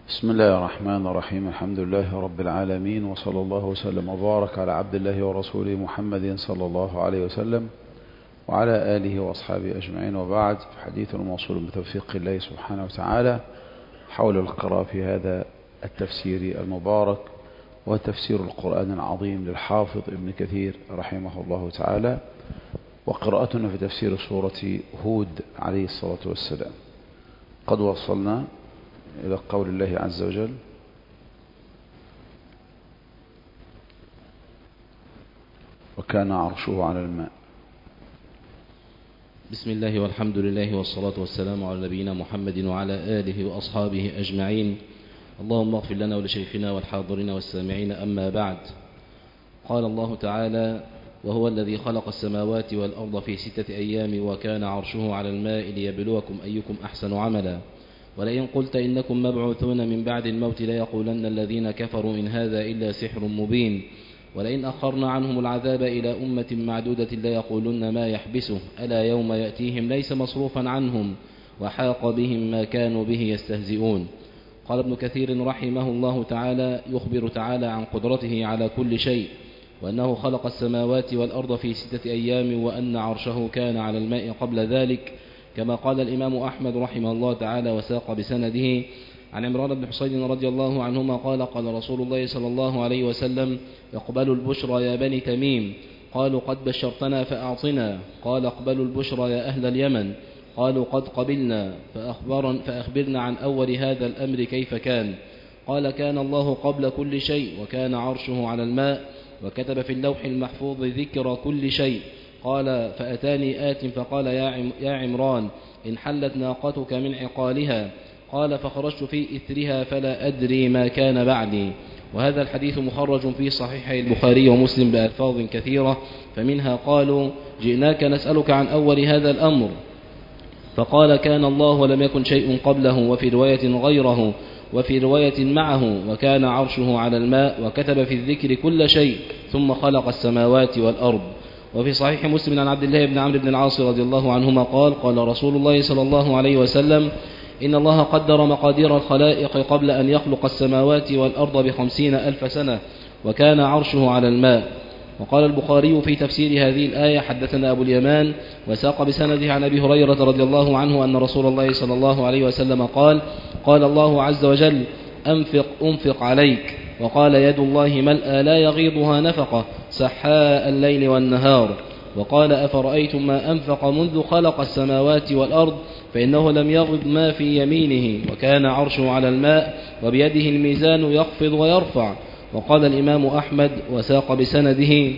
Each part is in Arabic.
بسم الله الرحمن الرحيم. الحمد لله رب العالمين، وصلى الله وسلم وبارك على عبد الله ورسوله محمد صلى الله عليه وسلم وعلى آله وأصحابه أجمعين، وبعد. حديث موصول بتوفيق الله سبحانه وتعالى حول القراءة في هذا التفسير المبارك، وتفسير القرآن العظيم للحافظ ابن كثير رحمه الله تعالى، وقراءتنا في تفسير سورة هود عليه الصلاة والسلام. قد وصلنا إلى قول الله عز وجل: وكان عرشه على الماء. بسم الله والحمد لله والصلاة والسلام على نبينا محمد وعلى آله وأصحابه أجمعين. اللهم اغفر لنا ولشيخنا والحاضرين والسامعين، أما بعد. قال الله تعالى: وهو الذي خلق السماوات والأرض في 6 أيام وكان عرشه على الماء ليبلوكم أيكم أحسن عملا ولئن قلت إنكم مبعوثون من بعد الموت ليقولن الذين كفروا إن هذا إلا سحر مبين ولئن أخرنا عنهم العذاب إلى أمة معدودة ليقولن ما يحبسه ألا يوم يأتيهم ليس مصروفا عنهم وحاق بهم ما كانوا به يستهزئون. قال ابن كثير رحمه الله تعالى: يخبر تعالى عن قدرته على كل شيء، وأنه خلق السماوات والأرض في 6 أيام، وأن عرشه كان على الماء قبل ذلك، كما قال الإمام أحمد رحمه الله تعالى وساق بسنده عن عمران بن حسين رضي الله عنهما قال: قال رسول الله صلى الله عليه وسلم: اقبلوا البشرى يا بني تميم. قالوا: قد بشرتنا فأعطنا. قال: اقبلوا البشرى يا أهل اليمن. قالوا: قد قبلنا. فأخبرنا عن أول هذا الأمر كيف كان. قال: كان الله قبل كل شيء، وكان عرشه على الماء، وكتب في اللوح المحفوظ ذكر كل شيء. قال: فأتاني آت فقال: يا عمران، إن حلت ناقتك من عقالها. قال: فخرجت في إثرها فلا أدري ما كان بعدي. وهذا الحديث مخرج في صحيحي البخاري ومسلم بألفاظ كثيرة، فمنها قالوا: جئناك نسألك عن أول هذا الأمر، فقال: كان الله ولم يكن شيء قبله، وفي رواية غيره، وفي رواية معه، وكان عرشه على الماء، وكتب في الذكر كل شيء، ثم خلق السماوات والأرض. وفي صحيح مسلم عن عبد الله بن عمرو بن العاص رضي الله عنهما قال: قال رسول الله صلى الله عليه وسلم: إن الله قدر مقادير الخلائق قبل أن يخلق السماوات والأرض ب50,000 سنة، وكان عرشه على الماء. وقال البخاري في تفسير هذه الآية: حدثنا أبو اليمان، وساق بسنده عن أبي هريرة رضي الله عنه أن رسول الله صلى الله عليه وسلم قال: قال الله عز وجل: أنفق عليك. وقال: يد الله ملأى لا يغيضها نفقة سحاء الليل والنهار. وقال: أفرأيتم ما أنفق منذ خلق السماوات والأرض فإنه لم يغض ما في يمينه، وكان عرشه على الماء، وبيده الميزان يخفض ويرفع. وقال الإمام أحمد وساق بسنده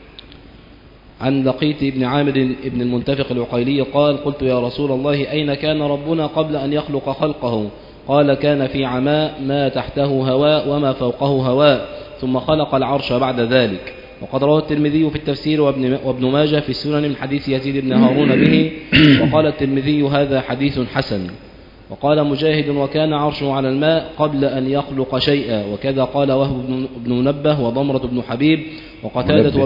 عن لقيط بن عامر بن المنتفق العقيلي قال: قلت يا رسول الله، أين كان ربنا قبل أن يخلق خلقه؟ قال: كان في عماء، ما تحته هواء وما فوقه هواء، ثم خلق العرش بعد ذلك. وقد روى الترمذي في التفسير وابن ماجه في السنن من حديث يزيد بن هارون به، وقال الترمذي: هذا حديث حسن. وقال مجاهد: وكان عرشه على الماء قبل أن يخلق شيئا. وكذا قال وهب بن منبه وضمرة بن حبيب وقتادة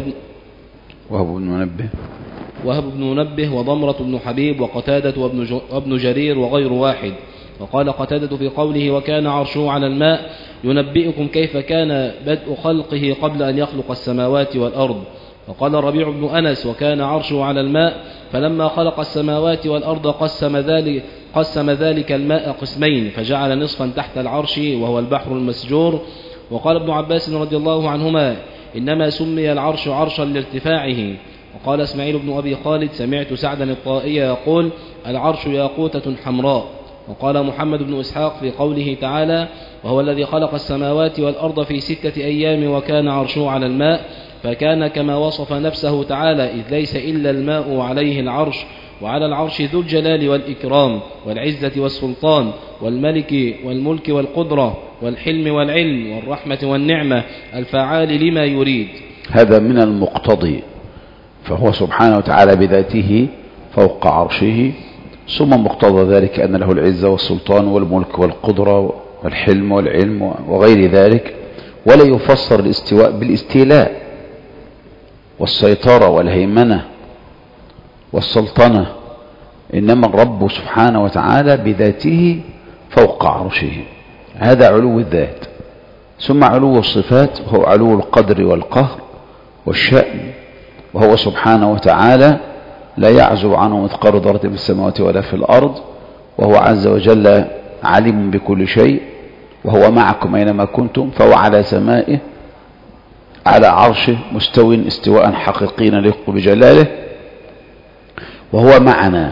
وهب بن منبه وضمرة بن حبيب وقتادة وابن جرير وغير واحد. وقال قتادة في قوله: وكان عرشه على الماء: ينبئكم كيف كان بدء خلقه قبل أن يخلق السماوات والأرض. وقال الربيع بن أنس: وكان عرشه على الماء، فلما خلق السماوات والأرض قسم ذلك الماء قسمين، فجعل نصفا تحت العرش وهو البحر المسجور. وقال ابن عباس رضي الله عنهما: إنما سمي العرش عرشا لارتفاعه. وقال إسماعيل بن أبي خالد: سمعت سعدا الطائي يقول: العرش ياقوتة حمراء. وقال محمد بن إسحاق في قوله تعالى: وهو الذي خلق السماوات والأرض في 6 أيام وكان عرشه على الماء، فكان كما وصف نفسه تعالى، إذ ليس إلا الماء وعليه العرش، وعلى العرش ذو الجلال والإكرام والعزة والسلطان والملك والقدرة والحلم والعلم والرحمة والنعمة الفعال لما يريد. هذا من المقتضي، فهو سبحانه وتعالى بذاته فوق عرشه، ثم مقتضى ذلك أن له العزة والسلطان والملك والقدرة والحلم والعلم وغير ذلك. ولا يفسر الاستواء بالاستيلاء والسيطرة والهيمنة والسلطنة، إنما الرب سبحانه وتعالى بذاته فوق عرشه، هذا علو الذات. ثم علو الصفات هو علو القدر والقهر والشأن، وهو سبحانه وتعالى لا يعزب عنه مثقال ذرة في السماوات ولا في الأرض، وهو عز وجل عليم بكل شيء، وهو معكم أينما كنتم، فهو على سمائه على عرشه مستو استواء حقيقيا يليق بجلاله، وهو معنا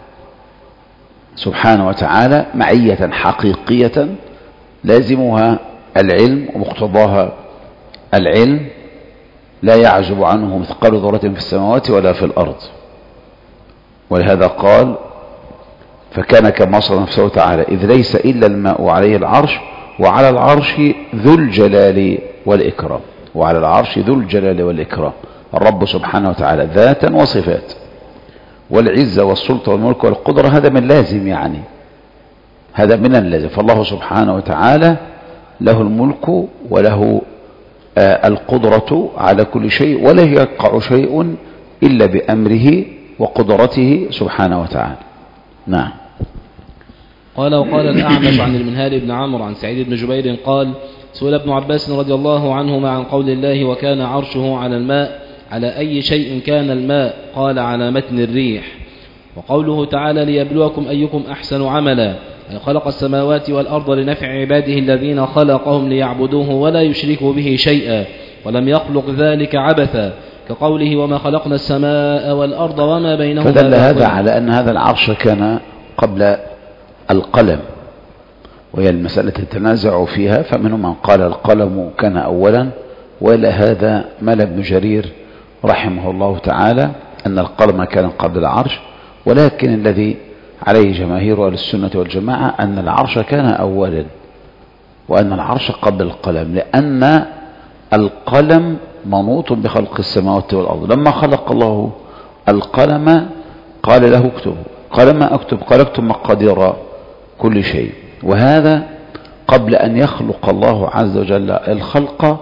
سبحانه وتعالى معية حقيقية لازمها العلم ومقتضاها العلم، لا يعزب عنه مثقال ذرة في السماوات ولا في الأرض. ولهذا قال فكان كما وصف نفسه تعالى إذ ليس إلا الماء عليه العرش وعلى العرش ذو الجلال والإكرام. وعلى العرش ذو الجلال والإكرام الرب سبحانه وتعالى ذاتا وصفات، والعزة والسلطة والملك والقدرة هذا من لازم، يعني هذا من اللازم. فالله سبحانه وتعالى له الملك وله القدرة على كل شيء، ولا يقع شيء إلا بأمره وقدرته سبحانه وتعالى. نعم. قال وقال الأعمش عن المنهال بن عمرو عن سعيد بن جبير قال سئل ابن عباس رضي الله عنهما عن قول الله وكان عرشه على الماء على أي شيء كان الماء؟ قال على متن الريح. وقوله تعالى ليبلوكم أيكم أحسن عملا، أي خلق السماوات والأرض لنفع عباده الذين خلقهم ليعبدوه ولا يشركوا به شيئا، ولم يخلق ذلك عبثا، كقوله وما خلقنا السماء والأرض وما بينهما. فدل هذا على أن هذا العرش كان قبل القلم، وهي المسألة تتنازع فيها، فمنهم من قال القلم كان أولا، وإلى هذا مال ابن جرير رحمه الله تعالى أن القلم كان قبل العرش، ولكن الذي عليه جماهير أهل السنة والجماعة أن العرش كان أولا وأن العرش قبل القلم، لأن القلم منوط بخلق السماوات والأرض. لما خلق الله القلم قال له اكتب، قال ما أكتب؟ قال اكتب مقادير كل شيء. وهذا قبل أن يخلق الله عز وجل الخلق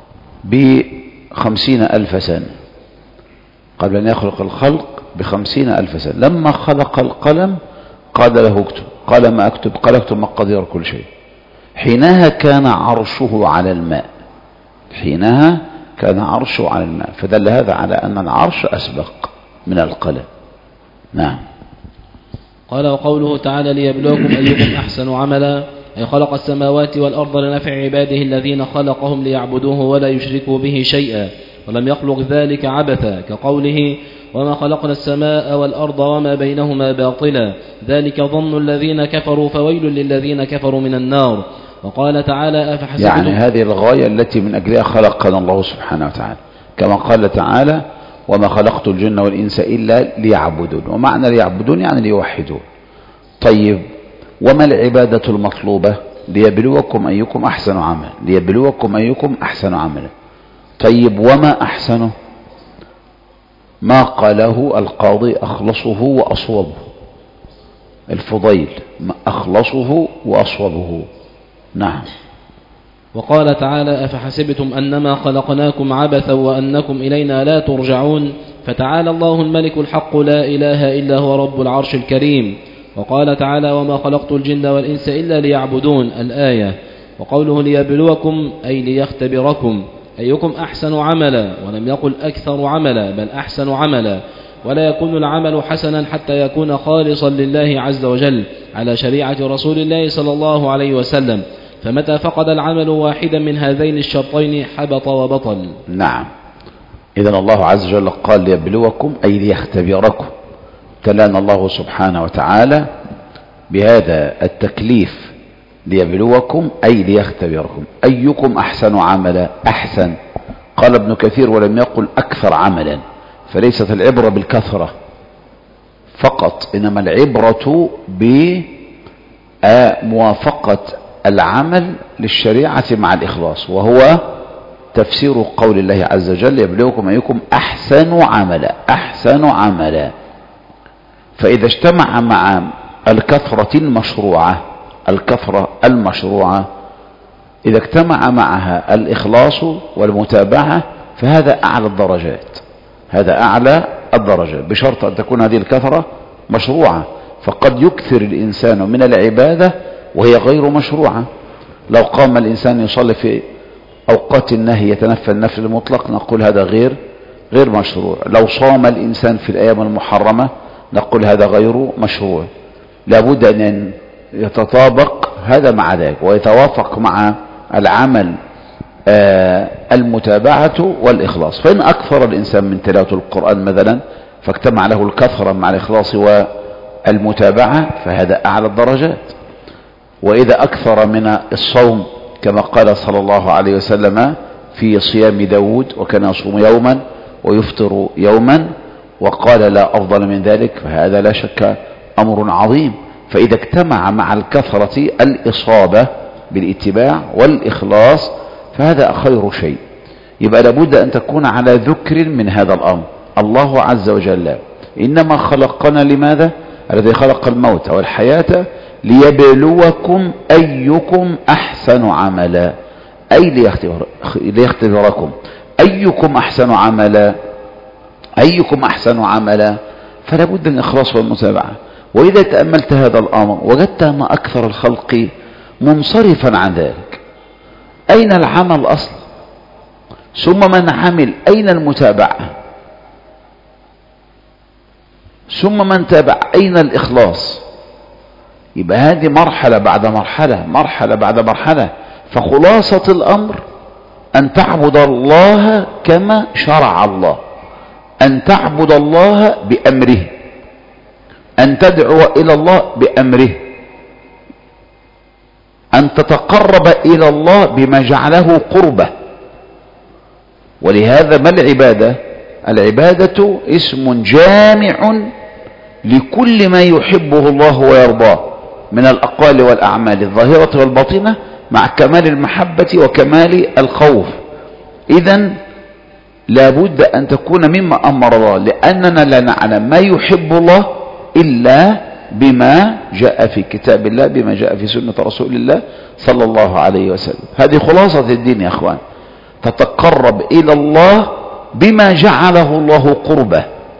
ب50,000 سنة، قبل أن يخلق الخلق ب50,000 سنة. لما خلق القلم قال له اكتب، قال ما أكتب؟ قال اكتب مقادير كل شيء. حينها كان عرشه على الماء، حينها كان عرشه على الماء، فدل هذا على أن العرش أسبق من القلم. نعم. قال وقوله تعالى ليبلوكم أيكم أحسن عملا، أي خلق السماوات والأرض لنفع عباده الذين خلقهم ليعبدوه ولا يشركوا به شيئا، ولم يخلق ذلك عبثا، كقوله وما خلقنا السماء والأرض وما بينهما باطلا، ذلك ظن الذين كفروا فويل للذين كفروا من النار. وقال تعالى أفحسبتم، يعني هذه الغاية التي من أجلها خلقنا الله سبحانه وتعالى، كما قال تعالى وما خلقت الجن والإنس إلا ليعبدون، ومعنى ليعبدون يعني ليوحدون. طيب وما العبادة المطلوبة؟ ليبلوكم أيكم أحسن عملا، ليبلوكم أيكم أحسن عملا. طيب وما أحسنه؟ ما قاله القاضي أخلصه وأصوبه، الفضيل أخلصه وأصوبه. نعم. وقال تعالى أفحسبتم أنما خلقناكم عبثا وأنكم إلينا لا ترجعون، فتعالى الله الملك الحق لا إله إلا هو رب العرش الكريم. وقال تعالى وما خلقت الجن والإنس إلا ليعبدون الآية. وقوله ليبلوكم أي ليختبركم أيكم أحسن عملا، ولم يقل أكثر عملا بل أحسن عملا، ولا يكون العمل حسنا حتى يكون خالصا لله عز وجل على شريعة رسول الله صلى الله عليه وسلم، فمتى فقد العمل واحدا من هذين الشرطين حبط وبطل. نعم. إذن الله عز وجل قال ليبلوكم أي ليختبركم، ابتلانا الله سبحانه وتعالى بهذا التكليف، ليبلوكم أي ليختبركم أيكم أحسن عملا. أحسن قال ابن كثير ولم يقل أكثر عملا، فليست العبرة بالكثرة فقط، إنما العبرة بموافقة العمل للشريعة مع الإخلاص، وهو تفسير قول الله عز وجل يبلوكم أيكم أحسن عملا. أحسن عملا، فإذا اجتمع مع الكثرة المشروعة، الكثرة المشروعة إذا اجتمع معها الإخلاص والمتابعة فهذا أعلى الدرجات، هذا أعلى الدرجات، بشرط أن تكون هذه الكثرة مشروعة. فقد يكثر الإنسان من العبادة وهي غير مشروعة، لو قام الإنسان يصلي في أوقات النهي يتنفل النفل المطلق نقول هذا غير مشروع. لو صام الإنسان في الأيام المحرمة نقول هذا غير مشروع. لابد أن يتطابق هذا مع ذلك ويتوافق مع العمل المتابعة والإخلاص. فإن أكثر الإنسان من تلاوة القرآن مثلا فاجتمع له الكثرة مع الإخلاص والمتابعة فهذا أعلى الدرجات. وإذا أكثر من الصوم كما قال صلى الله عليه وسلم في صيام داود وكان يصوم يوما ويفطر يوما وقال لا أفضل من ذلك فهذا لا شك أمر عظيم. فإذا اجتمع مع الكثرة الإصابة بالاتباع والإخلاص فهذا خير شيء. يبقى لابد أن تكون على ذكر من هذا الأمر. الله عز وجل إنما خلقنا لماذا؟ الذي خلق الموت والحياة ليبلوكم أيكم أحسن عملا، أي ليختبركم أيكم أحسن عملا، أيكم أحسن عملا. فلا بد من الإخلاص والمتابعة. وإذا تأملت هذا الأمر وجدت أن أكثر الخلق منصرفا عن ذلك. أين العمل أصلا؟ ثم من عمل أين المتابعة؟ ثم من تابع أين الإخلاص؟ يبقى هذه مرحلة بعد مرحلة، مرحلة بعد مرحلة. فخلاصة الأمر أن تعبد الله كما شرع الله، أن تعبد الله بأمره، أن تدعو إلى الله بأمره، أن تتقرب إلى الله بما جعله قربة. ولهذا ما العبادة؟ العبادة اسم جامع لكل ما يحبه الله ويرضاه من الأقوال والأعمال الظاهرة والباطنة مع كمال المحبة وكمال الخوف. إذن لابد أن تكون مما أمر الله، لأننا لا نعلم ما يحب الله إلا بما جاء في كتاب الله، بما جاء في سنة رسول الله صلى الله عليه وسلم. هذه خلاصة الدين يا أخوان. تتقرب إلى الله بما جعله الله قربة.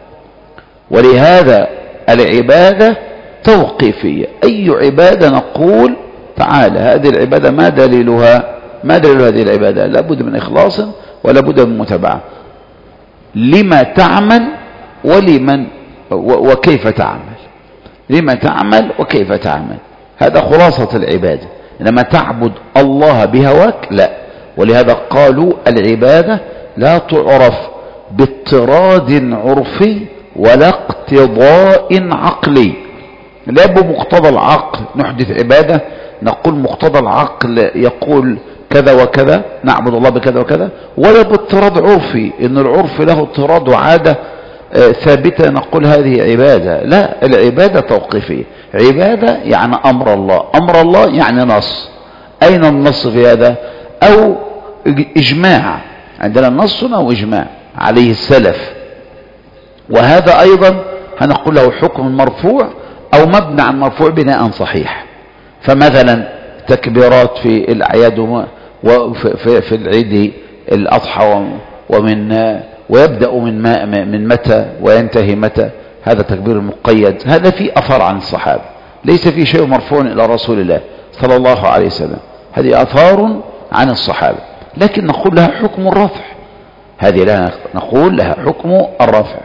ولهذا العبادة توقيفية. أي عبادة نقول تعالى هذه العبادة ما دليلها؟ ما دليل هذه العبادة؟ لابد من إخلاص ولابد من متابعة. لما تعمل ولمن وكيف تعمل، لما تعمل وكيف تعمل. هذا خلاصة العبادة. إنما تعبد الله بهواك لا. ولهذا قالوا العبادة لا تعرف باضطراد عرفي ولا اقتضاء عقلي. لا بمقتضى العقل نحدث عبادة، نقول مقتضى العقل يقول كذا وكذا نعبد الله بكذا وكذا، ولا باضطراد عرفي إن العرف له اضطراد وعادة ثابتة نقول هذه عبادة. لا، العبادة توقيفية. عبادة يعني أمر الله، أمر الله يعني نص. أين النص في هذا؟ أو إجماع، عندنا نص أو إجماع عليه السلف. وهذا أيضا هنقول له حكم مرفوع أو مبنى عن مرفوع بناء صحيح. فمثلا تكبيرات في الأعياد وفي العيد الأضحى ويبدأ من متى وينتهي متى، هذا تكبير مقيد. هذا في أثر عن الصحابة، ليس في شيء مرفوع إلى رسول الله صلى الله عليه وسلم. هذه أثار عن الصحابة، لكن نقول لها حكم الرفع. هذه لا نقول لها حكم الرفع.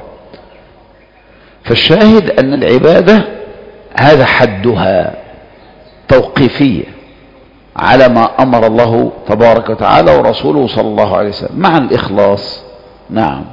فالشاهد أن العبادة هذا حدها توقيفية على ما أمر الله تبارك وتعالى ورسوله صلى الله عليه وسلم مع الإخلاص. نعم.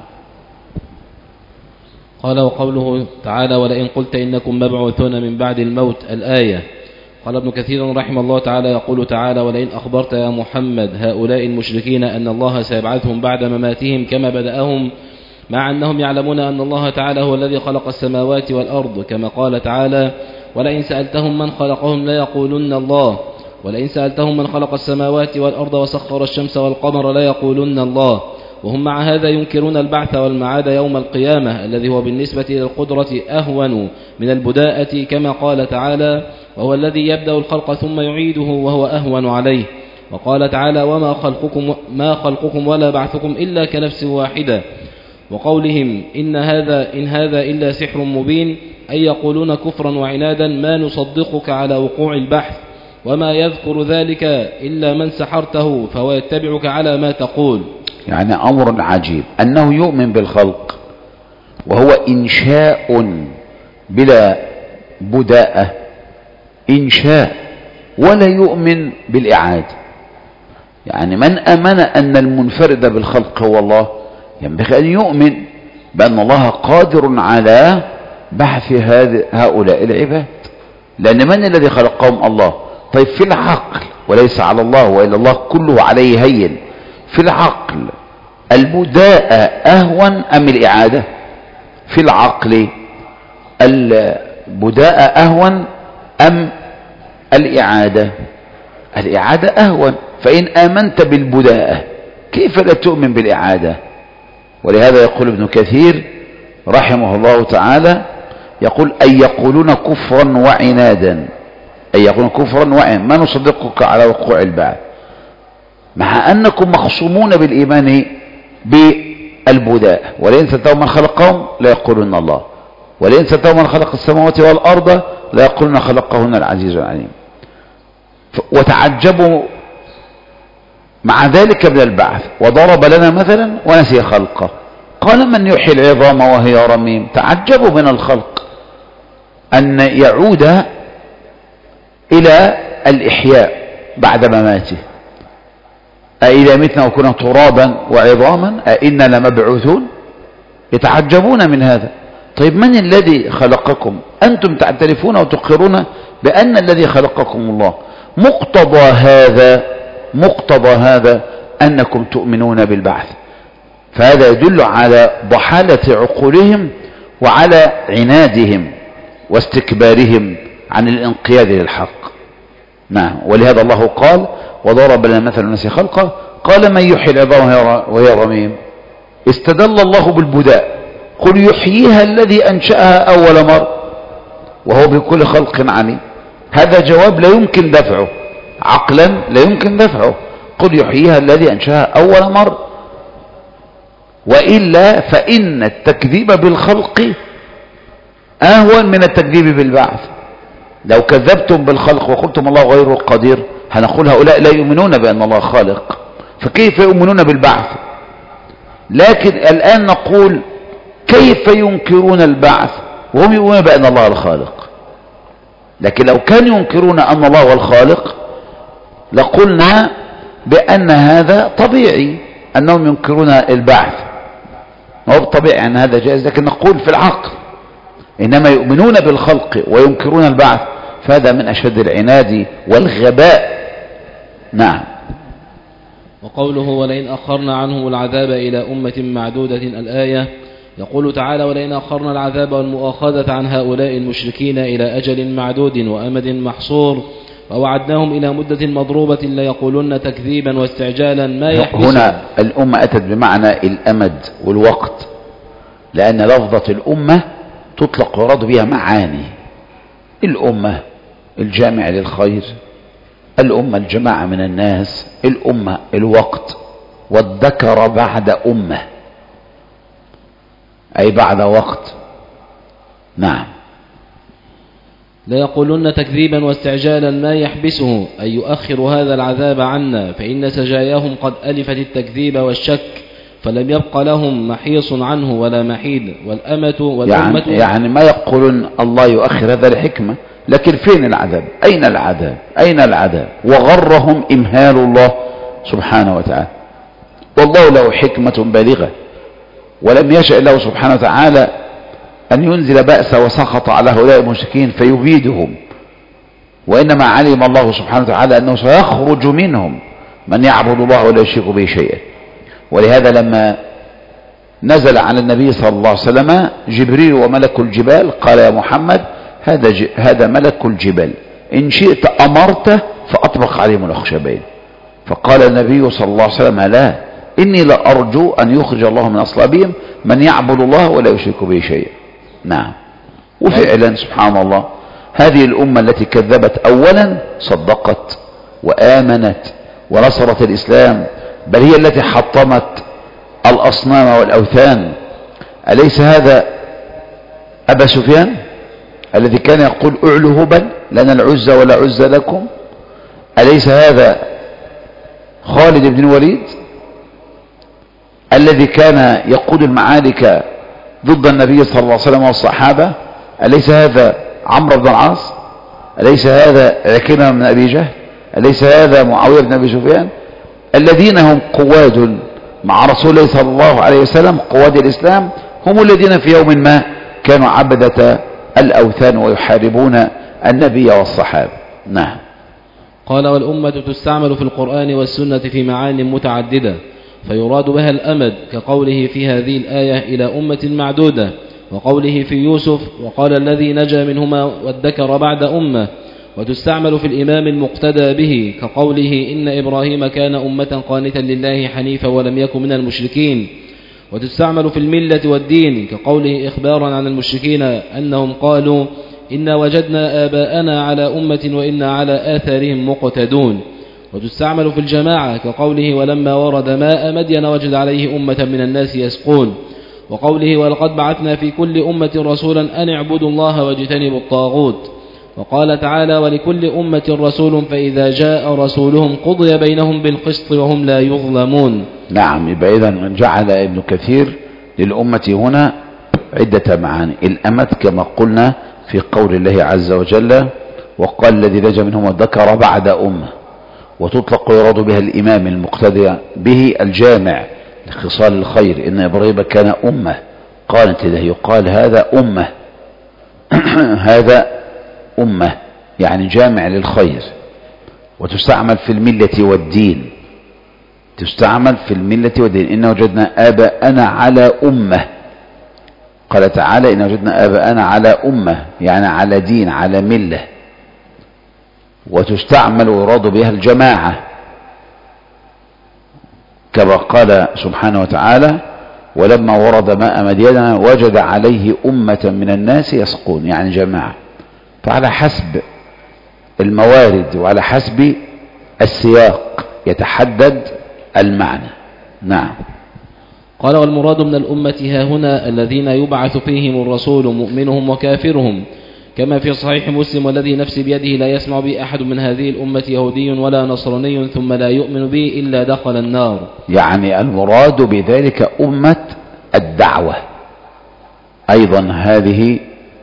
قال وقوله تعالى ولئن قلت إنكم مبعوثون من بعد الموت الآية. قال ابن كثير رحمه الله تعالى يقول تعالى ولئن أخبرت يا محمد هؤلاء المشركين أن الله سيبعثهم بعد مماتهم كما بدأهم، مع أنهم يعلمون أن الله تعالى هو الذي خلق السماوات والأرض، كما قال تعالى ولئن سألتهم من خلقهم ليقولن الله، ولئن سألتهم من خلق السماوات والأرض وسخر الشمس والقمر ليقولن الله. وهم مع هذا ينكرون البعث والمعاد يوم القيامة الذي هو بالنسبة إلى القدرة أهون من البداءة، كما قال تعالى وهو الذي يبدأ الخلق ثم يعيده وهو أهون عليه. وقال تعالى ما خلقكم ولا بعثكم إلا كنفس واحدة. وقولهم إن هذا إلا سحر مبين، أي يقولون كفرا وعنادا ما نصدقك على وقوع البحث وما يذكر ذلك إلا من سحرته فهو يتبعك على ما تقول. يعني أمر عجيب أنه يؤمن بالخلق وهو إنشاء بلا بداءة، إنشاء، ولا يؤمن بالإعادة. يعني من آمن أن المنفرد بالخلق هو الله ينبغي أن يؤمن بأن الله قادر على بعث هؤلاء العباد، لأن من الذي خلقهم؟ الله. طيب في العقل، وليس على الله وإلا الله كله عليه هين، في العقل البداءة أهون أم الإعادة؟ في العقل البداءة أهون أم الإعادة؟ الإعادة أهون. فإن آمنت بالبداءة كيف لا تؤمن بالإعادة؟ ولهذا يقول ابن كثير رحمه الله تعالى، يقول أن يقولون كفرا وعنادا، أن يقولون كفرا وعنادا، ما نصدقك على وقوع البعث، مع أنكم مخصومون بالإيمان بالبداءة. ولئن سألتهم من خلقهم لا يقولون الله، ولئن سألتهم من خلق السماوات والأرض لا يقولون خلقهن العزيز العليم. وتعجبوا مع ذلك من البعث، وضرب لنا مثلا ونسي خلقه، قال من يحيي العظام وهي رميم. تعجبوا من الخلق أن يعود إلى الإحياء بعد مماته. أإذا متنا وكنا ترابا وعظاما أإنا لمبعوثون؟ يتعجبون من هذا. طيب من الذي خلقكم؟ أنتم تعترفون وتقرون بأن الذي خلقكم الله. مقتضى هذا أنكم تؤمنون بالبعث. فهذا يدل على ضحالة عقولهم وعلى عنادهم واستكبارهم عن الانقياد للحق. نعم. ولهذا الله قال وضرب لنا مثل الناس خلقه، قال من يحيي العظام وهي رميم. استدل الله بالبداء، قل يحييها الذي أنشأها أول مرة وهو بكل خلق عليم. هذا جواب لا يمكن دفعه عقلا، لا يمكن دفعه. قل يحييها الذي أنشأها أول مرة. وإلا فإن التكذيب بالخلق أهون من التكذيب بالبعث. لو كذبتم بالخلق وقلتم الله غير قدير هنقول هؤلاء لا يؤمنون بأن الله خالق، فكيف يؤمنون بالبعث؟ لكن الآن نقول كيف ينكرون البعث وهم يؤمنون بأن الله الخالق؟ لكن لو كانوا ينكرون أن الله هو الخالق لقلنا بأن هذا طبيعي أنهم ينكرون البعث، هو طبيعي أن هذا جائز. لكن نقول في العقل إنما يؤمنون بالخلق وينكرون البعث، فهذا من أشد العناد والغباء. نعم. وقوله ولئن أخرنا عنهم العذاب إلى أمة معدودة الآية، يقول تعالى ولئن أخرنا العذاب والمؤاخذة عن هؤلاء المشركين إلى أجل معدود وأمد محصور ووعدناهم إلى مدة مضروبة ليقولن تكذيبا واستعجالا ما يحبس. هنا الأمة أتت بمعنى الأمد والوقت، لأن لفظة الأمة تطلق ويراد بها معاني. الأمة الجامع للخير، الأمة الجماعة من الناس، الأمة الوقت، والذكر بعد أمة أي بعد وقت. نعم. ليقولن تكذيبا واستعجالا ما يحبسه أي يؤخر هذا العذاب عنا، فإن سجاياهم قد ألفت التكذيب والشك فلم يبق لهم محيص عنه ولا محيد. والأمة والأمة يعني ما يقولون الله يؤخر هذا الحكمة، لكن فين العذاب؟ أين العذاب؟ أين العذاب؟ وغرهم إمهال الله سبحانه وتعالى. والله له حكمة بالغة، ولم يشأ الله سبحانه وتعالى أن ينزل بأسه وسخط على هؤلاء المشركين فيبيدهم، وإنما علم الله سبحانه وتعالى أنه سيخرج منهم من يعبد الله ولا يشرك به شيئا. ولهذا لما نزل على النبي صلى الله عليه وسلم جبريل وملك الجبال قال يا محمد هذا ملك الجبال، إن شئت أمرته فأطبق عليهم الأخشبين. فقال النبي صلى الله عليه وسلم لا، إني لأرجو أن يخرج الله من أصلابهم من يعبد الله ولا يشرك به شيئا. نعم. وفعلا سبحان الله هذه الأمة التي كذبت أولا صدقت وآمنت ونصرت الإسلام، بل هي التي حطمت الأصنام والأوثان. أليس هذا أبا سفيان الذي كان يقول اعلوا هبل لنا العزة ولا عزة لكم؟ أليس هذا خالد بن الوليد الذي كان يقود المعارك ضد النبي صلى الله عليه وسلم والصحابة؟ أليس هذا عمرو بن العاص؟ أليس هذا عكرمة بن أبي جهل؟ أليس هذا معاوية بن أبي سفيان؟ الذين هم قواد مع رسول الله صلى الله عليه وسلم، قواد الإسلام، هم الذين في يوم ما كانوا عبدة الأوثان ويحاربون النبي والصحابة. نعم. قال: والأمة تستعمل في القرآن والسنة في معان متعددة، فيراد بها الأمد كقوله في هذه الآية إلى أمة معدودة، وقوله في يوسف: وقال الذي نجا منهما وادكر بعد أمة. وتستعمل في الإمام المقتدى به كقوله: إن إبراهيم كان أمة قانتا لله حنيفا ولم يكن من المشركين. وتستعمل في الملة والدين كقوله إخبارا عن المشركين أنهم قالوا: إنا وجدنا آباءنا على أمة وإنا على آثارهم مقتدون. وتستعمل في الجماعة كقوله: ولما ورد ماء مدين وجد عليه أمة من الناس يسقون. وقوله: ولقد بعثنا في كل أمة رسولا أن اعبدوا الله واجتنبوا الطاغوت. وقال تعالى: ولكل أمة رسول فإذا جاء رسولهم قضي بينهم بالقسط وهم لا يظلمون. نعم. يبقى إذن جعل ابن كثير للأمة هنا عدة معاني. الأمد كما قلنا في قول الله عز وجل: وقال الذي نجا منهم وادكر بعد أمة. وتطلق ويراد بها الإمام المقتدى به الجامع لخصال الخير. إن إبراهيم كان أمة قالت له، يقال هذا أمة هذا أمة يعني جامع للخير. وتستعمل في الملة والدين، تستعمل في الملة والدين. إن وجدنا آباءنا على أمة. قال تعالى: إن وجدنا آباءنا على أمة يعني على دين، على ملة. وتستعمل ويراد بها الجماعة كما قال سبحانه وتعالى: ولما ورد ماء مدين وجد عليه أمة من الناس يسقون، يعني جماعة. فعلى حسب الموارد وعلى حسب السياق يتحدد المعنى. نعم. قال: والمراد من الأمة ها هنا الذين يبعث فيهم الرسول مؤمنهم وكافرهم، كما في صحيح مسلم: والذي نفسي بيده لا يسمع بي أحد من هذه الأمة يهودي ولا نصراني ثم لا يؤمن بي إلا دخل النار. يعني المراد بذلك أمة الدعوة. أيضا هذه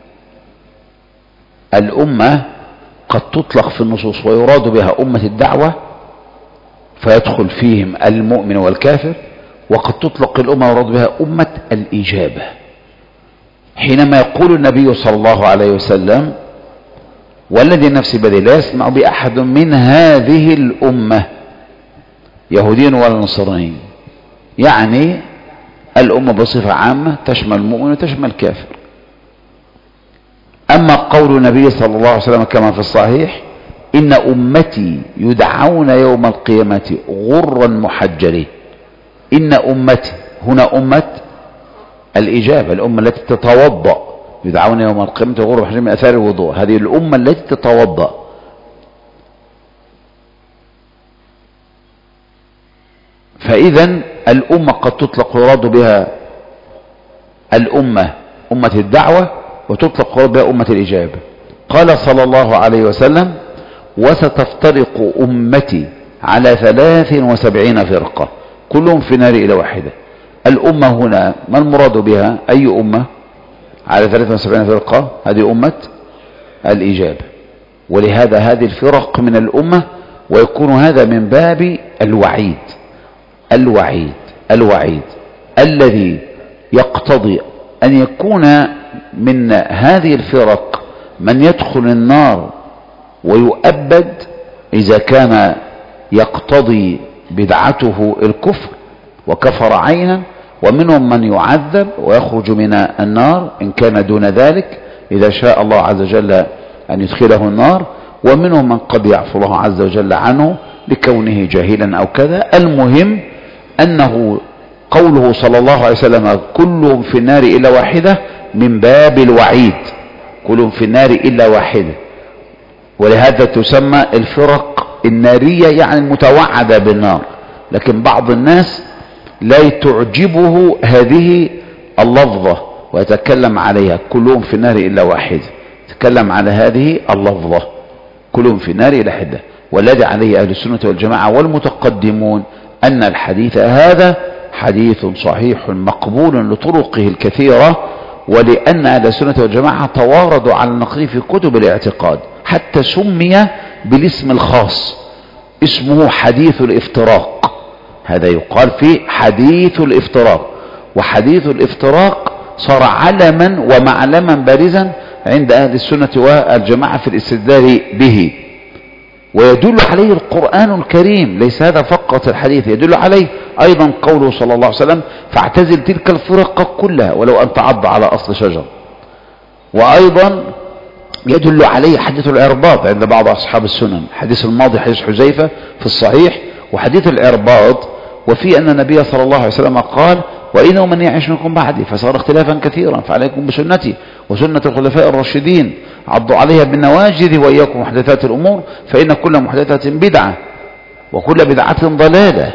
الأمة قد تطلق في النصوص ويراد بها أمة الدعوة فيدخل فيهم المؤمن والكافر، وقد تطلق الأمة ويراد بها أمة الإجابة. حينما يقول النبي صلى الله عليه وسلم: والذي نفسي بيده لا يسمع بأحد من هذه الأمة يهودي ولا نصراني، يعني الأمة بصفة عامة تشمل المؤمن وتشمل الكافر. أما قول النبي صلى الله عليه وسلم كما في الصحيح: إن أمتي يدعون يوم القيامة غرا محجلين. إن أمتي هنا أمة الإجابة، الأمة التي تتوضأ، يدعون يوم القيامة غرا محجلين من أثار الوضوء. هذه الأمة التي تتوضأ. فإذا الأمة قد تطلق ويراد بها الأمة أمة الدعوة، وتطلق ويراد بها أمة الإجابة. قال صلى الله عليه وسلم: وستفترق أمتي على 73 فرقة كلهم في نار إلى واحدة. الأمة هنا ما المراد بها؟ أي أمة؟ على 73 فرقة، هذه أمة الإجابة. ولهذا هذه الفرق من الأمة، ويكون هذا من باب الوعيد. الوعيد الذي يقتضي أن يكون من هذه الفرق من يدخل النار ويؤبد إذا كان يقتضي بدعته الكفر وكفر عينا، ومنهم من يعذب ويخرج من النار إن كان دون ذلك إذا شاء الله عز وجل أن يدخله النار، ومنهم من قد يعفو الله عز وجل عنه لكونه جاهلا أو كذا. المهم أنه قوله صلى الله عليه وسلم: كلهم في النار إلا واحدة، من باب الوعيد، كلهم في النار إلا واحدة. ولهذا تسمى الفرق النارية، يعني المتوعدة بالنار. لكن بعض الناس لا تعجبه هذه اللفظة ويتكلم عليها: كلهم في النار إلا واحدة، يتكلم على هذه اللفظة: كلهم في النار إلا واحدة. والذي عليه أهل السنة والجماعة والمتقدمون أن الحديث هذا حديث صحيح مقبول لطرقه الكثيرة، ولأن أهل السنة والجماعة تواردوا على النقل في كتب الاعتقاد حتى سمي بالاسم الخاص، اسمه حديث الافتراق. هذا يقال فيه حديث الافتراق، وحديث الافتراق صار علما ومعلما بارزا عند أهل السنة والجماعة في الاستدلال به، ويدل عليه القرآن الكريم. ليس هذا فقط الحديث، يدل عليه أيضا قوله صلى الله عليه وسلم: فاعتزل تلك الفرق كلها ولو أن تعض على أصل شجر. وأيضا يدل عليه حديث العرباض عند بعض أصحاب السنن، حديث الماضي حديث حذيفة في الصحيح، وحديث العرباض وفي أن النبي صلى الله عليه وسلم قال: وإنه من يعيش منكم بعدي فصار اختلافا كثيرا فعليكم بسنتي وسنة الخلفاء الراشدين عضوا عليها بالنواجذ وإياكم محدثات الأمور فإن كل محدثة بدعة وكل بدعة ضلالة.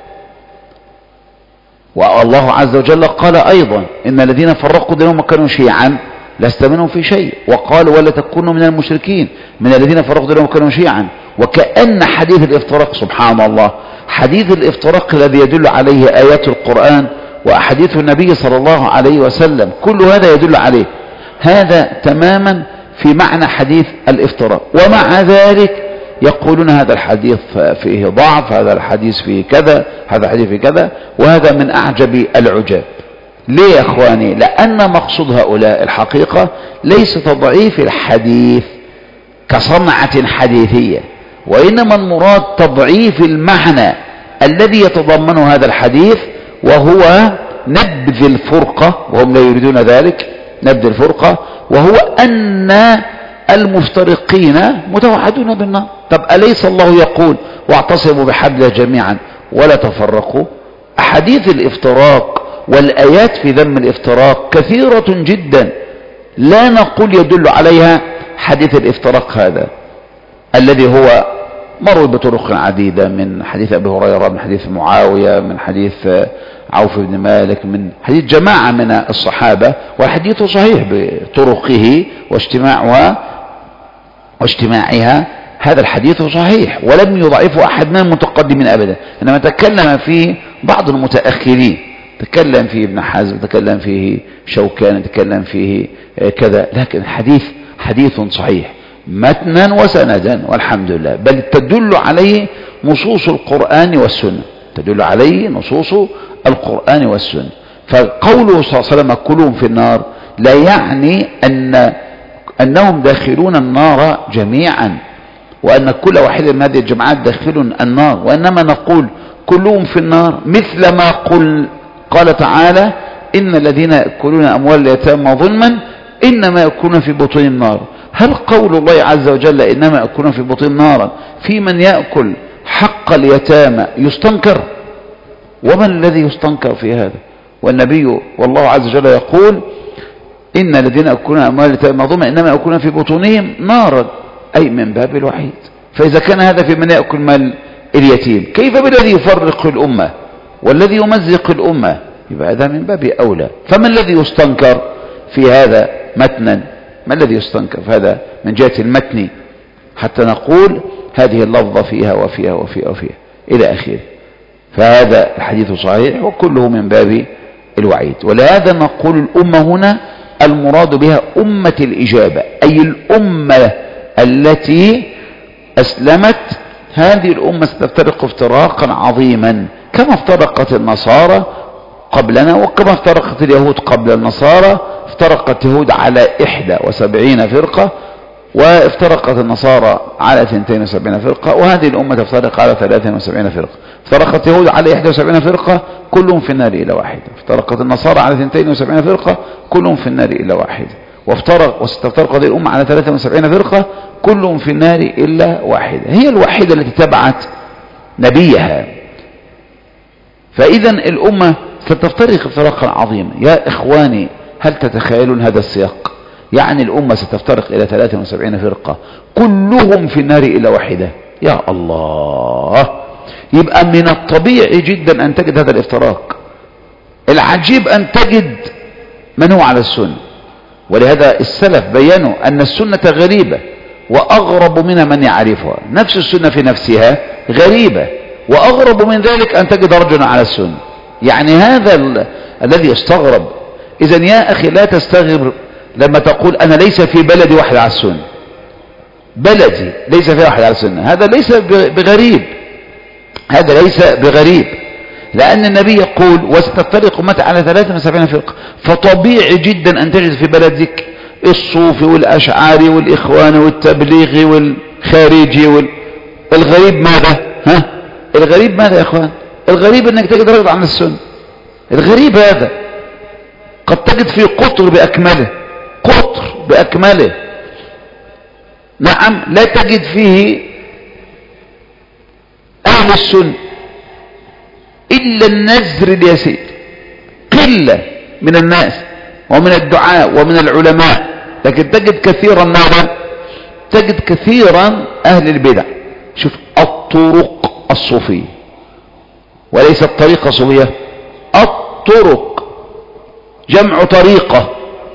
والله عز وجل قال أيضا: إن الذين فرقوا دينهم وكانوا شيعا لست منهم في شيء، وقال: ولا تكونوا من المشركين من الذين فرقوا دينهم وكانوا شيعا. وكأن حديث الافتراق، سبحان الله، حديث الافتراق الذي يدل عليه آيات القرآن وأحاديث النبي صلى الله عليه وسلم، كل هذا يدل عليه. هذا تماما في معنى حديث الافتراق. ومع ذلك يقولون هذا الحديث فيه ضعف، هذا الحديث فيه كذا، هذا الحديث فيه كذا، وهذا من أعجب العجاب. ليه يا أخواني؟ لأن مقصود هؤلاء الحقيقة ليس تضعيف الحديث كصنعة حديثية، وإنما المراد تضعيف المعنى الذي يتضمنه هذا الحديث، وهو نبذ الفرقة، وهم لا يريدون ذلك، نبذ الفرقة، وهو أن المفترقين متوحدون بالنار. طب أليس الله يقول: واعتصموا بحبل جميعا ولا تفرقوا؟ أحاديث الافتراق والآيات في ذم الافتراق كثيرة جدا، لا نقول يدل عليها حديث الافتراق هذا الذي هو مروي بطرق عديدة، من حديث أبي هريرة، من حديث معاوية، من حديث عوف بن مالك، من حديث جماعة من الصحابة، والحديث صحيح بطرقه واجتماعها. هذا الحديث صحيح ولم يضعفه أحد من المتقدمين أبدا، إنما تكلم فيه بعض المتأخرين، تكلم فيه ابن حزم، تكلم فيه شوكان، تكلم فيه كذا، لكن الحديث حديث صحيح متنا وسندا والحمد لله، بل تدل عليه نصوص القرآن والسنة، تدل عليه نصوص القرآن والسنة. فقوله صلى الله عليه وسلم: كلهم في النار، لا يعني أنهم داخلون النار جميعا، وأن كل واحد من هذه الجماعات داخل النار، وإنما نقول كلهم في النار مثل ما قال تعالى: إن الذين يأكلون أموال اليتامى ظلما إنما يأكلون في بطونهم النار. هل قول الله عز وجل إنما يأكلون في بطونهم نارا في من يأكل حق اليتامى يستنكر؟ ومن الذي يستنكر في هذا؟ والنبي والله عز وجل يقول: إن الذين يأكلون أموال اليتامى ظلما إنما يأكلون في بطونهم نارا، أي من باب الوحيد. فإذا كان هذا في من يأكل مال اليتيم، كيف بالذي يفرق الأمة والذي يمزق الأمة؟ يبقى هذا من باب أولى. فما الذي يستنكر في هذا متنا؟ ما الذي يستنكر في هذا من جهة المتن حتى نقول هذه اللفظة فيها وفيها وفيها وفيها إلى آخره؟ فهذا الحديث صحيح وكله من باب الوعيد. ولهذا نقول الأمة هنا المراد بها أمة الإجابة، أي الأمة التي أسلمت. هذه الأمة ستفترق افتراقا عظيما، كما افترقت النصارى قبلنا، وكما افترقت اليهود قبل النصارى. افترقت اليهود على 71 فرقة، وافترقت النصارى على 72 فرقة، وهذه الأمة تفترق على 73 فرقة. افترقت اليهود على 71 فرقة كلهم في النار إلا واحدة، افترقت النصارى على 72 فرقة كلهم في النار إلا واحدة، وستفترق هذه الأمة على 73 فرقة كلهم في النار إلا واحدة، هي الوحيدة التي تبعت نبيها. فإذا الأمة ستفترق افتراقا عظيما. يا إخواني، هل تتخيلون هذا السياق؟ يعني الأمة ستفترق إلى 73 فرقة كلهم في النار إلا واحدة. يا الله، يبقى من الطبيعي جدا أن تجد هذا الافتراق. العجيب أن تجد من هو على السنة، ولهذا السلف بيّنوا أن السنة غريبة، وأغرب منها من يعرفها. نفس السنة في نفسها غريبة، وأغرب من ذلك أن تجد رجلا على السنة. يعني هذا الذي يستغرب. إذن يا أخي لا تستغرب لما تقول أنا ليس في بلدي واحد على السنة، بلدي ليس فيها واحد على السنة، هذا ليس بغريب، هذا ليس بغريب، لأن النبي يقول وستفترق أمتي على 73 فرقة. فطبيعي جدا أن تجد في بلدك الصوفي والأشعاري والإخواني والتبليغي والخارجي الغريب ماذا؟ الغريب ماذا يا إخوان؟ الغريب أنك تجد رجل عن السنة. الغريب هذا قد تجد فيه قطر بأكمله، قطر بأكمله. نعم، لا تجد فيه أهل السنة إلا النزر اليسير، قلة من الناس ومن الدعاء ومن العلماء. لكن تجد كثيرا ماذا؟ تجد كثيرا أهل البدع. شوف الطرق الصوفية، وليس الطريقة الصوفية، الطرق جمع طريقة،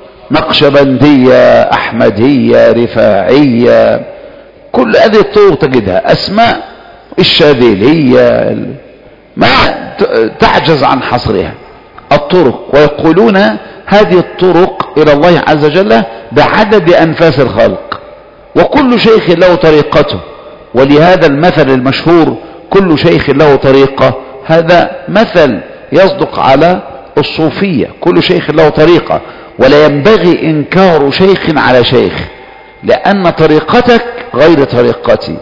نقشبندية، أحمدية، رفاعية، كل هذه الطرق تجدها أسماء، الشاذلية، ما تعجز عن حصرها الطرق. ويقولون هذه الطرق إلى الله عز وجل بعدد أنفاس الخلق، وكل شيخ له طريقته. ولهذا المثل المشهور كل شيخ له طريقة، هذا مثل يصدق على الصوفية، كل شيخ له طريقة. ولا ينبغي إنكار شيخ على شيخ، لأن طريقتك غير طريقتي.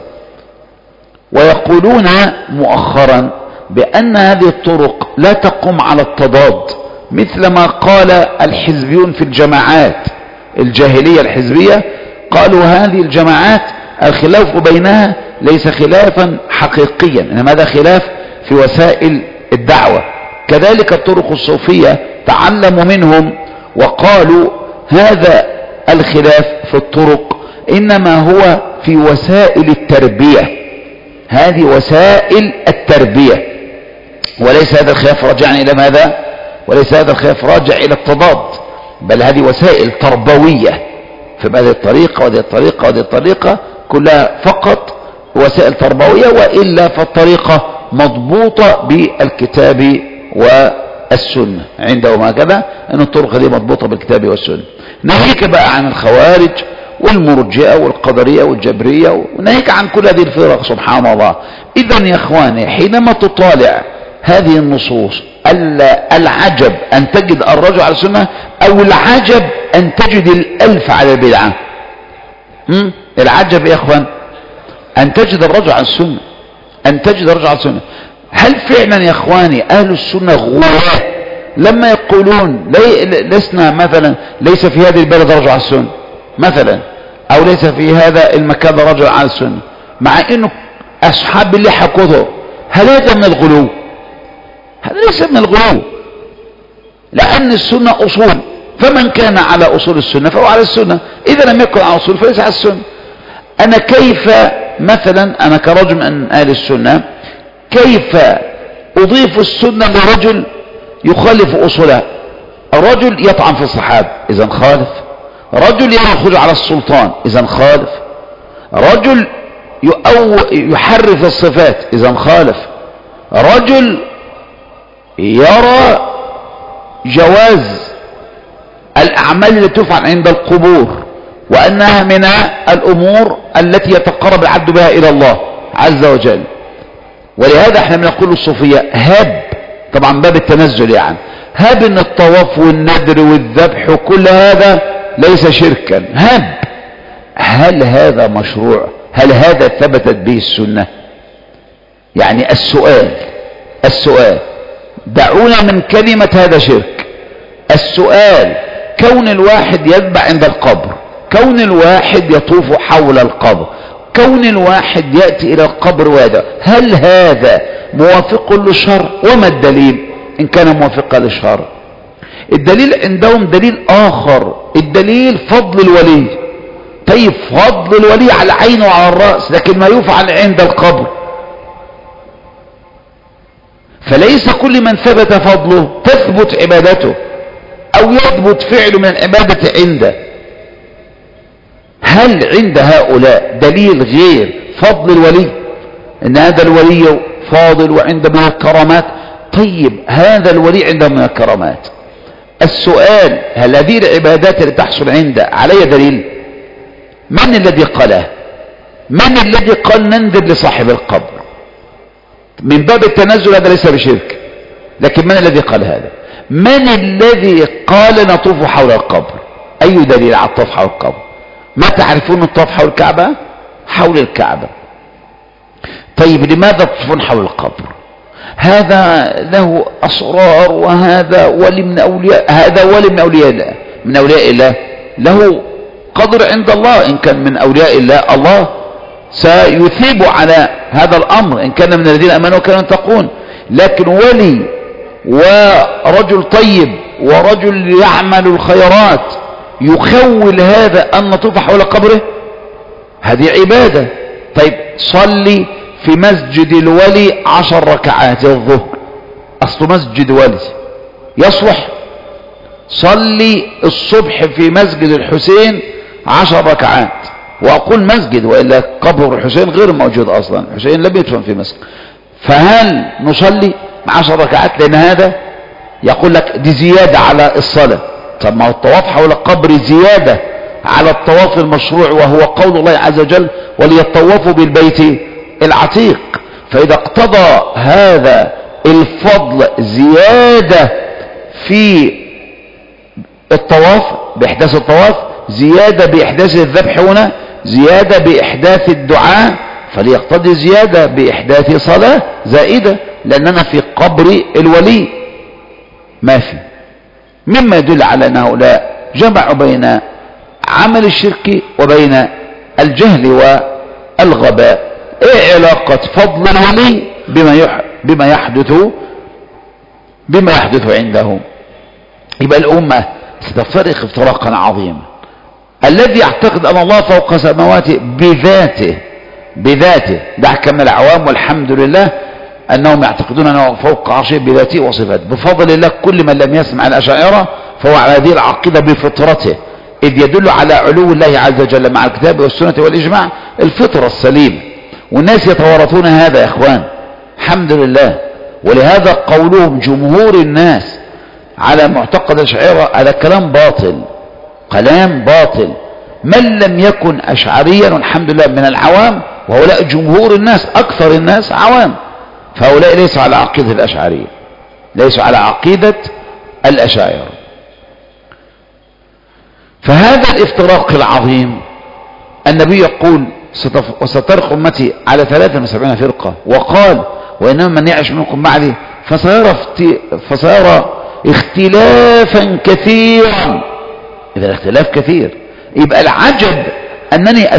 ويقولون مؤخرا بأن هذه الطرق لا تقوم على التضاد، مثل ما قال الحزبيون في الجماعات الجاهلية الحزبية. قالوا هذه الجماعات الخلاف بينها ليس خلافا حقيقيا، إنما هذا خلاف في وسائل الدعوة. كذلك الطرق الصوفية تعلموا منهم وقالوا هذا الخلاف في الطرق إنما هو في وسائل التربية، هذه وسائل التربية، وليس هذا الخلاف راجع إلى ماذا؟ وليس هذا الخلاف راجع إلى التضاد، بل هذه وسائل تربوية. فهذه الطريقة وهذه الطريقة وهذه الطريقة كلها فقط وسائل تربوية، وإلا فالطريقة مضبوطة بالكتاب والسنة عندهم، هكذا أن الطرق دي مضبوطة بالكتاب والسنة. ناهيك بقى عن الخوارج والمرجئة والقدرية والجبرية، وناهيك عن كل هذه الفرق سبحان الله. إذن يا إخواني حينما تطالع هذه النصوص العجب أن تجد الرجل على السنة، أو العجب أن تجد الألف على البدعة. العجب يا إخوان أن تجد الرجل على السنة، أن تجد الرجل على السنة. هل فعلا يا إخواني أهل السنة غلاة لما يقولون لسنا مثلا ليس في هذه البلد رجل على السنة مثلا، أو ليس في هذا المكان رجل على السنة، مع أنه أصحاب اللحى كثر؟ هل هذا من الغلو؟ هذا ليس من الغلو، لأن السنة أصول، فمن كان على أصول السنة فهو على السنة، إذا لم يكن على أصول فليس على السنة. أنا كيف مثلا أنا كرجل من أهل السنة كيف أضيف السنة لرجل يخالف أصولها؟ الرجل يطعن في الصحابة، إذا خالف. رجل يخرج على السلطان، إذا خالف. رجل يحرف الصفات، إذا خالف. رجل يرى جواز الأعمال التي تفعل عند القبور وأنها من الأمور التي يتقرب العبد بها إلى الله عز وجل. ولهذا احنا بنقول الصوفية هاب، طبعا باب التنزل يعني، هاب ان الطواف والندر والذبح وكل هذا ليس شركا، هاب. هل هذا مشروع؟ هل هذا ثبتت به السنة؟ يعني السؤال دعونا من كلمة هذا شرك. السؤال كون الواحد يذبح عند القبر، كون الواحد يطوف حول القبر، كون الواحد يأتي إلى القبر ويدعو، هل هذا موافق للشرع؟ وما الدليل إن كان موافقا للشرع؟ الدليل عندهم دليل آخر، الدليل فضل الولي. طيب فضل الولي على العين وعلى الرأس، لكن ما يفعل عند القبر، فليس كل من ثبت فضله تثبت عبادته أو يثبت فعله من العبادة عنده. هل عند هؤلاء دليل غير فضل الولي، ان هذا الولي فاضل وعنده من الكرامات؟ طيب هذا الولي عنده من الكرامات، السؤال هل هذه العبادات اللي تحصل عنده عليها دليل؟ من الذي قاله؟ من الذي قال ننذر لصاحب القبر؟ من باب التنزل هذا ليس بشرك، لكن من الذي قال هذا؟ من الذي قال نطوف حول القبر؟ أي دليل على الطواف حول القبر؟ ما تعرفون الطواف حول الكعبة؟ حول الكعبة. طيب لماذا تطوفون حول القبر؟ هذا له أسرار، وهذا ولي من أولياء، هذا ولي من أولياء الله، من أولياء الله له قدر عند الله. إن كان من أولياء الله الله سيثيب على هذا الأمر، إن كان من الذين أمنوا وكانوا يتقون. لكن ولي ورجل طيب ورجل يعمل الخيرات يخول هذا أن نطوف حول قبره؟ هذه عبادة. طيب صلي في مسجد الولي 10 ركعات الظهر، أصل مسجد ولي يصلح. صلي الصبح في مسجد الحسين 10 ركعات، وأقول مسجد وإلا قبر الحسين غير موجود أصلا، الحسين لم يدفن في مسجد. فهل نصلي 10 ركعات؟ لأن هذا يقول لك دي زيادة على الصلاة. طب ما هو الطواف حول القبر زيادة على الطواف المشروع، وهو قول الله عز وجل وليطوفوا بالبيت العتيق. فإذا اقتضى هذا الفضل زيادة في الطواف بإحداث الطواف، زيادة بإحداث الذبح هنا، زيادة بإحداث الدعاء، فليقتضي زيادة بإحداث صلاة زائدة، لأننا في قبر الولي ما في. مما يدل على أن هؤلاء جمعوا بين عمل الشرك وبين الجهل والغباء. ايه علاقة فضل الولي بما يحدث عنده؟ يبقى الأمة ستفترق افتراقا عظيما. الذي يعتقد أن الله فوق سماواته بذاته ده كما العوام، والحمد لله أنهم يعتقدون أنه فوق عرشه بذاته وصفاته. بفضل الله كل من لم يسمع الأشاعرة فهو على هذه العقيدة بفطرته، إذ يدل على علو الله عز وجل مع الكتاب والسنة والإجماع الفطرة السليمة، والناس يتوارثون هذا يا إخوان الحمد لله. ولهذا قولهم جمهور الناس على معتقد الأشاعرة هذا كلام باطل، كلام باطل. من لم يكن أشعريا والحمد لله من العوام، وهؤلاء جمهور الناس أكثر الناس عوام، فهؤلاء ليسوا على عقيدة الأشعرية، ليسوا على عقيدة الأشاعرة. فهذا الافتراق العظيم النبي يقول وسترق أمتي على 73 فرقة، وقال وإنما من يعش منكم بعدي فسيرى اختلافا كثيرا. إذا الاختلاف كثير يبقى العجب أنني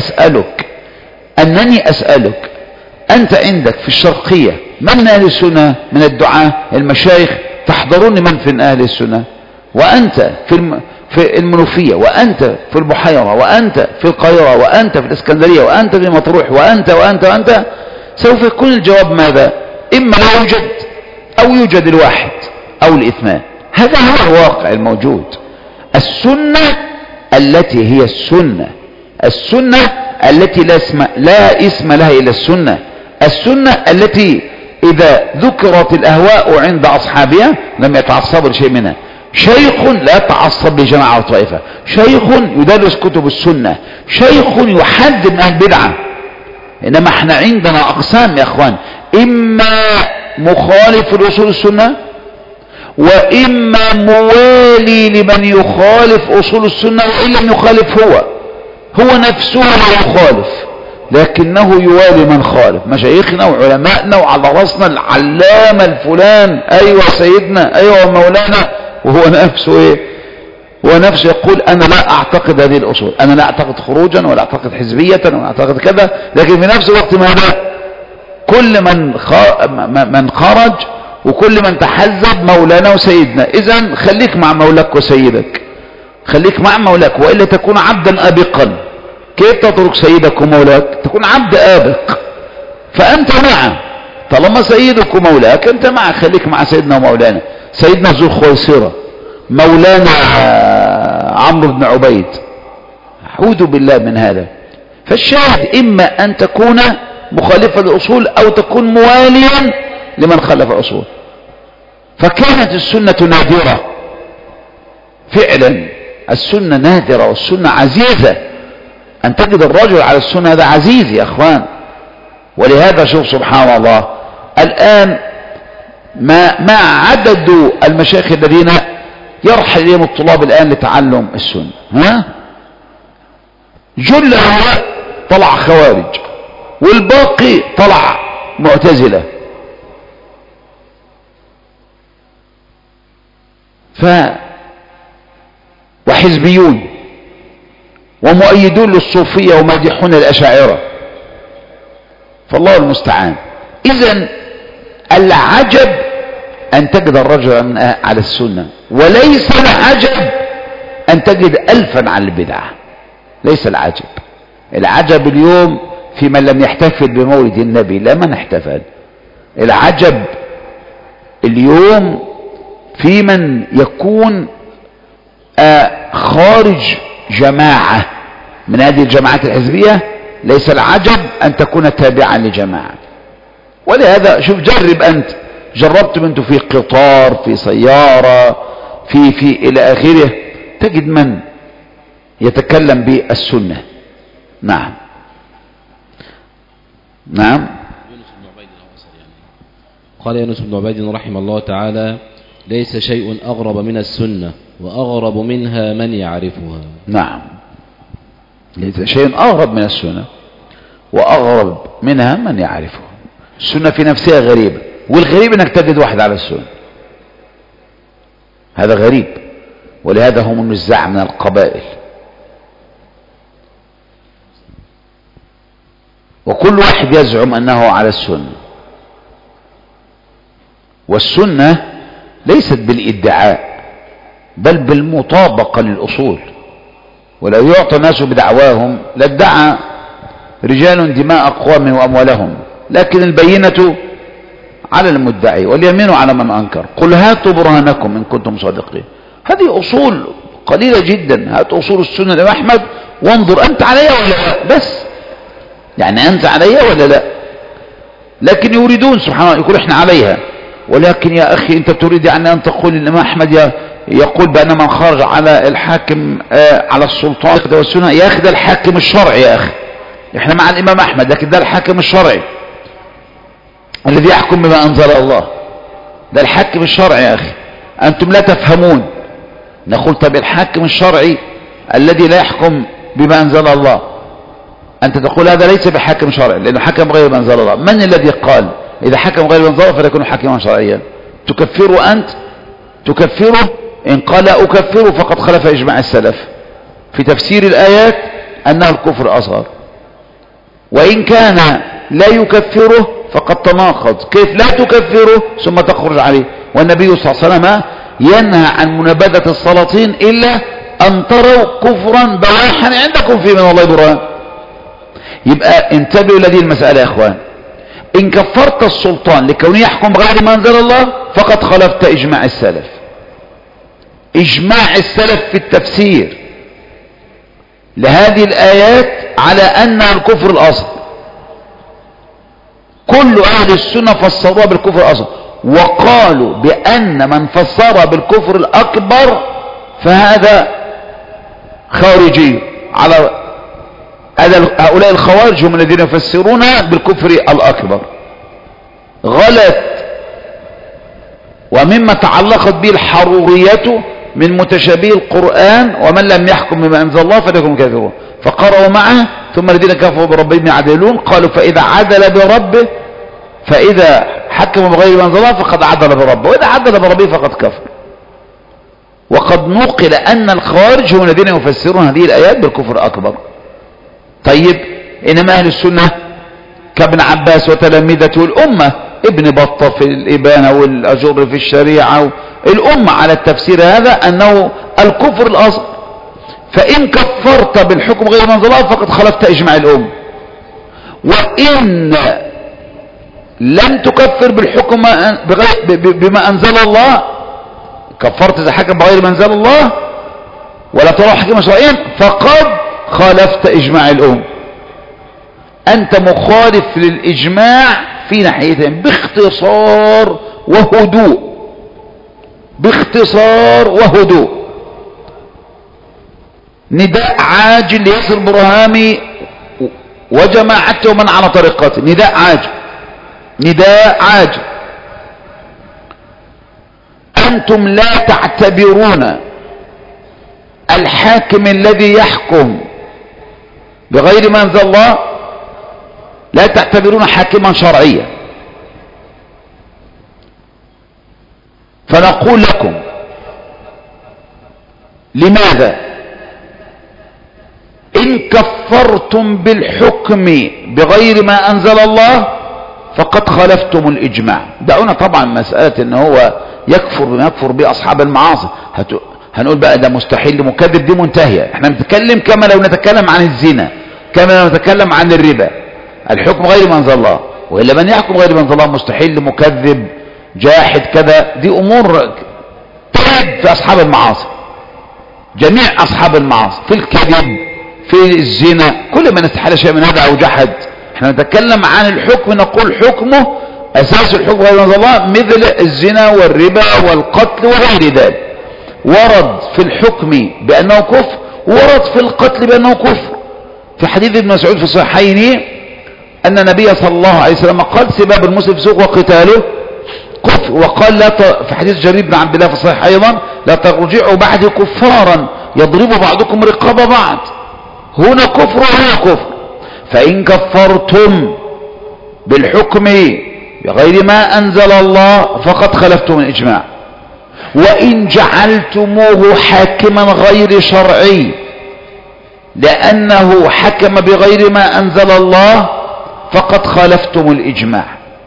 أسألك أنت عندك في الشرقية من أهل السنة من الدعاة المشايخ؟ تحضرون من في أهل السنة؟ وأنت في المنوفية، وأنت في البحيرة، وأنت في القاهرة، وأنت في الإسكندرية، وأنت في مطروح، وأنت سوف يكون الجواب ماذا؟ إما لا يوجد أو يوجد الواحد أو الاثنان. هذا هو الواقع الموجود. السنة التي هي السنة التي لا اسم لها إلا السنة التي إذا ذكرت الأهواء عند أصحابها لم يتعصبوا لشيء منها. شيخ لا يتعصب لجماعة أو طائفة، شيخ يدرس كتب السنة، شيخ يحدد من أهل البدعة. إنما احنا عندنا أقسام يا أخوان، إما مخالف لأصول السنة، وإما موالي لمن يخالف أصول السنة، وإن لم يخالف هو نفسه لا يخالف لكنه يوالي من خالف. مشايخنا وعلماءنا وعلى رأسنا العلامة الفلان، أيوة سيدنا، أيوة مولانا، وهو نفسه إيه؟ هو نفسه يقول أنا لا أعتقد هذه الأصول، أنا لا أعتقد خروجا ولا أعتقد حزبية ولا أعتقد كذا، لكن في نفس الوقت ماذا؟ كل من خرج وكل من تحزب مولانا وسيدنا. إذن خليك مع مولاك وسيدك، خليك مع مولاك، وإلا تكون عبدا آبقا. كيف تترك سيدك ومولاك؟ تكون عبد آبق، فأنت معه طالما سيدك ومولاك أنت معه، خليك مع سيدنا ومولانا. سيدنا ذو الخويصرة، مولانا عمرو بن عبيد، أعوذ بالله من هذا. فالشاهد إما أن تكون مخالفا للأصول أو تكون مواليا لمن خالف الأصول. فكانت السنة نادرة فعلا، السنة نادرة والسنة عزيزة، أن تجد الرجل على السنة هذا عزيز يا أخوان. ولهذا شوف سبحان الله الآن ما عدد المشايخ الذين يرحل إليهم الطلاب الآن لتعلم السنة؟ ها؟ جل هؤلاء طلع خوارج والباقي طلع معتزلة. وحزبيون ومؤيدون للصوفية ومادحون الأشاعرة، فالله المستعان. إذن العجب أن تجد الرجل على السنة، وليس العجب أن تجد ألفا على البدعة. ليس العجب. العجب اليوم في من لم يحتفل بمولد النبي، لا من احتفل. العجب اليوم في من يكون خارج جماعة من هذه الجماعات الحزبية. ليس العجب أن تكون تابعا لجماعة. ولهذا شوف، جرب أنت، جربتم أنتم في قطار، في سيارة، في إلى آخره، تجد من يتكلم بالسنة. نعم نعم. قال يونس بن عبيد رحمه الله تعالى: ليس شيء أغرب من السنة وأغرب منها من يعرفها. نعم، ليس شيء أغرب من السنة وأغرب منها من يعرفها. السنة في نفسها غريبة، والغريب أنك تجد واحد على السنة، هذا غريب. ولهذا هم النزاع من القبائل، وكل واحد يزعم أنه على السنة. والسنة ليست بالادعاء بل بالمطابقة للأصول. ولو يعطى الناس بدعواهم لادعى رجال دماء أقوام وأموالهم، لكن البينة على المدعي واليمين على من أنكر. قل هاتوا برهانكم إن كنتم صادقين. هذه أصول قليلة جدا. هات أصول السنة لإمام أحمد وانظر أنت عليها ولا لا، بس يعني أنت عليها ولا لا. لكن يريدون سبحان الله يقول إحنا عليها. ولكن يا أخي أنت تريد يعني أن تقول إن الإمام أحمد يقول بأن من خرج على الحاكم على السلطان والسنة. يا أخي ده الحاكم الشرعي، يا أخي إحنا مع الإمام أحمد، لكن ده الحاكم الشرعي الذي يحكم بما أنزل الله. ده الحاكم الشرعي يا أخي، أنتم لا تفهمون. نقول طب الحاكم الشرعي الذي لا يحكم بما أنزل الله، أنت تقول هذا ليس بحاكم شرعي لأنه حكم غير ما أنزل الله. من الذي قال إذا حكم غير ما أنزل الله فليكون حاكما شرعيا؟ تكفره أنت؟ تكفره؟ إن قال أكفره فقد خلف إجماع السلف في تفسير الآيات أنه الكفر أصغر. وإن كان لا يكفره فقد تناقض. كيف لا تكفره ثم تخرج عليه؟ والنبي صلى الله عليه وسلم ينهى عن منابذة السلاطين إلا أن تروا كفرا بواحا عندكم في من الله برهان. يبقى انتبهوا لهذه المسألة يا إخوان. إن كفرت السلطان لكونه يحكم بغير ما أنزل الله فقد خالفت إجماع السلف. إجماع السلف في التفسير لهذه الآيات على أنها الكفر الأصغر. كل أهل السنة فسروها بالكفر الأصغر، وقالوا بأن من فسر بالكفر الأكبر فهذا خارجي. على هؤلاء الخوارج هم الذين يفسرون بالكفر الأكبر. غلط. ومما تعلقت به الحرورية من متشابه القرآن ومن لم يحكم بما أنزل الله فليكن كافرون. فقرأوا معه ثم الذين كفروا بربهم يعدلون. قالوا فإذا عدل بربه، فإذا حكم بغير ما أنزل الله فقد عدل بربه، وإذا عدل بربه فقد كفر. وقد نقل أن الخوارج هم الذين يفسرون هذه الآيات بالكفر الأكبر. طيب إنما أهل السنة كابن عباس وتلامذته الأمة، ابن بطة في الإبانة والأجر في الشريعة، الأمة على التفسير هذا أنه الكفر الأصغر. فإن كفرت بالحكم غير ما أنزل الله فقد خالفت إجماع الأمة. وإن لم تكفر بالحكم بما أنزل الله، كفرت إذا حكم بغير ما أنزل الله ولا ترى حكما شرعيا فقد خالفت إجماع الأمة. أنت مخالف للإجماع في ناحيتين باختصار وهدوء، باختصار وهدوء. نداء عاجل لياسر البرهامي وجماعته ومن على طريقته، نداء عاجل، نداء عاجل. أنتم لا تعتبرون الحاكم الذي يحكم بغير ما أنزل الله، لا تعتبرون حاكما شرعيا. فنقول لكم لماذا؟ إن كفرتم بالحكم بغير ما أنزل الله فقد خالفتم الإجماع. دعونا طبعا مسألة إن هو يكفر بما يكفر به أصحاب المعاصي هنقول بقى ده مستحيل مكذب، دي منتهية. احنا بنتكلم كما لو نتكلم عن الزنا، كما لو نتكلم عن الربا، الحكم غير ما أنزل الله. وإلا من يحكم غير ما أنزل الله مستحيل مكذب جاحد كذا، دي أمور تعب في أصحاب المعاصي، جميع أصحاب المعاصي، في الكذب، في الزنا، كل من استحال شيء من هذا أو جحد. احنا نتكلم عن الحكم، نقول حكمه أساس الحكم غير ما أنزل الله، مثل الزنا والربا والقتل وغير ذلك. ورد في الحكم بأنه كفر، ورد في القتل بأنه كفر. في حديث ابن مسعود في الصحيحين أن النبي صلى الله عليه وسلم قال سباب المسلم فسوق وقتاله كفر. وقال لا في حديث جرير بن عبد الله في الصحيح أيضا لا ترجعوا بعد كفارا يضرب بعضكم رقاب بعض. هنا كفر وهنا كفر. فإن كفرتم بالحكم بغير ما أنزل الله فقد خلفتم الإجماع. وإن جعلتموه حاكما غير شرعي لأنه حكم بغير ما أنزل الله فقد خالفتم الإجماع.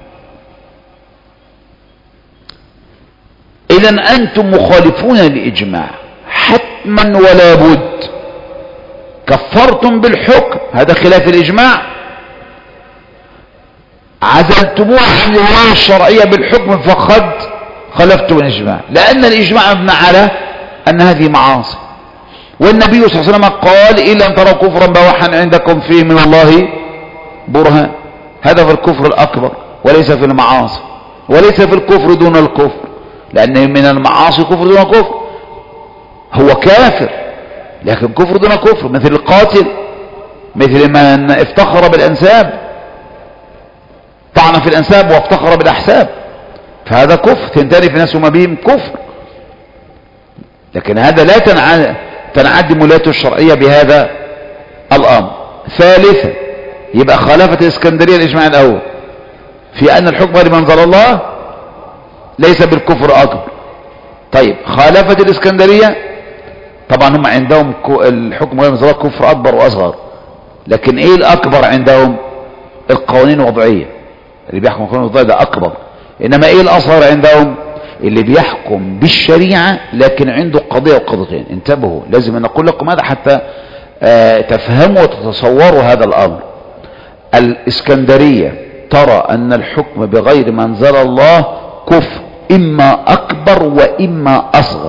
إذن أنتم مخالفون للإجماع حتما ولا بد. كفرتم بالحكم، هذا خلاف الإجماع. عزلتموه عن الولاية الشرعية بالحكم فقد خالفتم الإجماع، لأن الإجماع مبني على أن هذه معاصي. والنبي صلى الله عليه وسلم قال إن لم تروا كفرا بواحا عندكم فيه من الله برهان. هذا في الكفر الأكبر وليس في المعاصي، وليس في الكفر دون الكفر، لأن من المعاصي كفر دون كفر. هو كافر لكن كفر دون كفر، مثل القاتل، مثل من افتخر بالأنساب، طعن في الأنساب وافتخر بالأحساب، فهذا كفر تنتهي في ناس وما بهم كفر. لكن هذا لا تنعدم ولايته الشرعية بهذا الأمر. ثالثا يبقى خالفت الإسكندرية الإجماع الأول في أن الحكم غير ما أنزل الله ليس بالكفر أكبر. طيب خالفت الإسكندرية، طبعا هم عندهم الحكم غير ما أنزل الله كفر أكبر وأصغر، لكن إيه الأكبر عندهم؟ القوانين الوضعية، اللي بيحكم القوانين الوضعية ده أكبر. إنما إيه الأصغر عندهم؟ اللي بيحكم بالشريعة لكن عنده قضية وقضيتين. انتبهوا، لازم نقول لكم هذا حتى تفهموا وتتصوروا هذا الأمر. الإسكندرية ترى أن الحكم بغير ما أنزل الله كفر، إما أكبر وإما أصغر،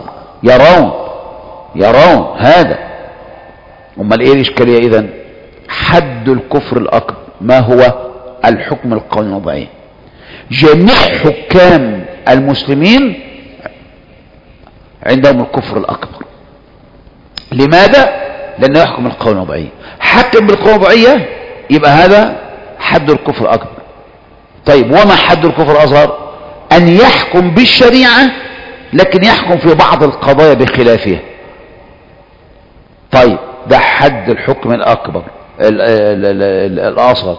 يرون هذا. أمال إيه الإشكالية إذن؟ حد الكفر الأكبر ما هو؟ الحكم القانوني الوضعي. جميع حكام المسلمين عندهم الكفر الأكبر. لماذا؟ لأنه يحكم القانون الوضعي. حكم بالقانون الوضعية يبقى هذا حد الكفر الأكبر. طيب وما حد الكفر الأصغر؟ أن يحكم بالشريعة لكن يحكم في بعض القضايا بخلافها. طيب ده حد الحكم الأكبر الأصغر.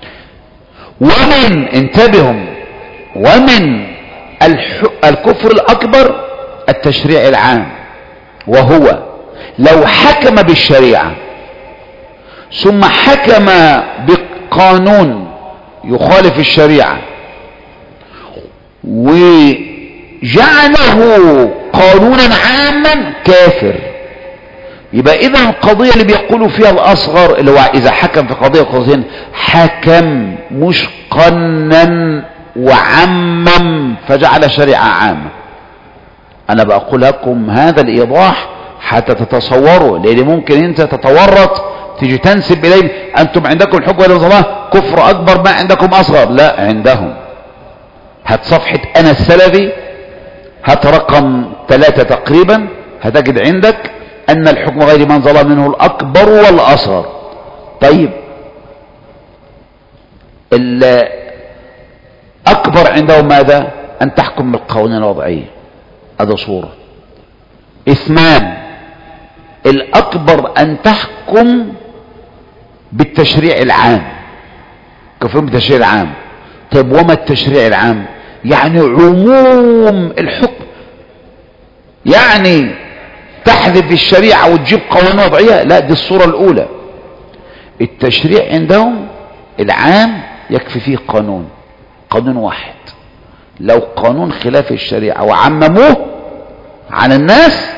ومن انتبهوا، ومن الكفر الأكبر التشريع العام، وهو لو حكم بالشريعة ثم حكم بقانون يخالف الشريعة وجعله قانونا عاما كافر. يبقى إذا القضية اللي بيقولوا فيها الأصغر اللي هو إذا حكم في قضية قضيتين حكم مش قنن وعمم فجعل شريعة عامة. أنا بقول لكم هذا الإيضاح حتى تتصوروا، لأن ممكن أنت تتورط تيجي تنسب إليهم أنتم عندكم الحكم ولا الله كفر أكبر ما عندكم أصغر. لا، عندهم. هات صفحة أنا السلفي، هات رقم 3 تقريبا، هتجد عندك أن الحكم غير من ظلم منه الأكبر والأصغر. طيب الأكبر عندهم ماذا؟ أن تحكم بالقوانين الوضعية، هذا صورة. 2 الأكبر أن تحكم بالتشريع العام، كفهم بالتشريع العام. طيب وما التشريع العام؟ يعني عموم الحكم، يعني تحذف الشريعة وتجيب قوانين وضعية. لا، دي الصورة الأولى. التشريع عندهم العام يكفي فيه قانون واحد. لو قانون خلاف الشريعة وعمموه على الناس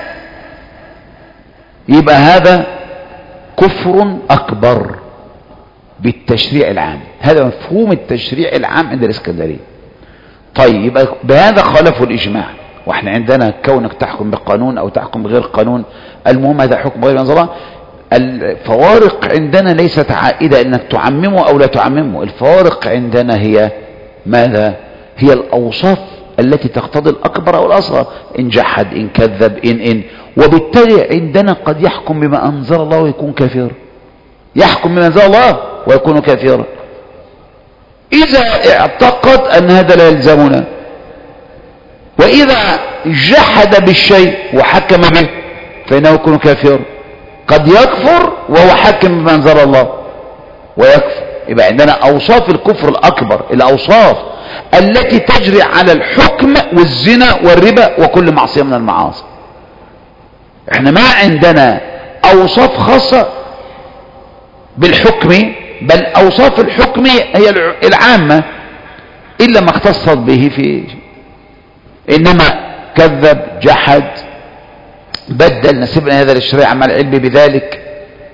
يبقى هذا كفر أكبر بالتشريع العام. هذا مفهوم التشريع العام عند الإسكندرية. طيب يبقى بهذا خالفوا الإجماع. واحنا عندنا كونك تحكم بقانون أو تحكم بغير قانون، المهم هذا حكم غير منظرة. الفوارق عندنا ليست عائدة انك تعممه او لا تعممه. الفوارق عندنا هي ماذا؟ هي الأوصاف التي تقتضي الأكبر أو الأصغر، إن جحد، إن كذب، إن وبالتالي عندنا قد يحكم بما أنزل الله ويكون كافرا، يحكم بما أنزل الله ويكون كافرا إذا اعتقد أن هذا لا يلزمنا. وإذا جحد بالشيء وحكم به فإنه يكون كافرا. قد يكفر وهو حكم بما أنزل الله ويكفر. يبقى عندنا أوصاف الكفر الأكبر، الأوصاف التي تجري على الحكم والزنا والربا وكل معصية من المعاصي. احنا ما عندنا أوصاف خاصة بالحكم، بل أوصاف الحكم هي العامة إلا ما اختصت به في، إنما كذب، جحد، بدل، نسبنا هذا للشريعة مع العلم بذلك،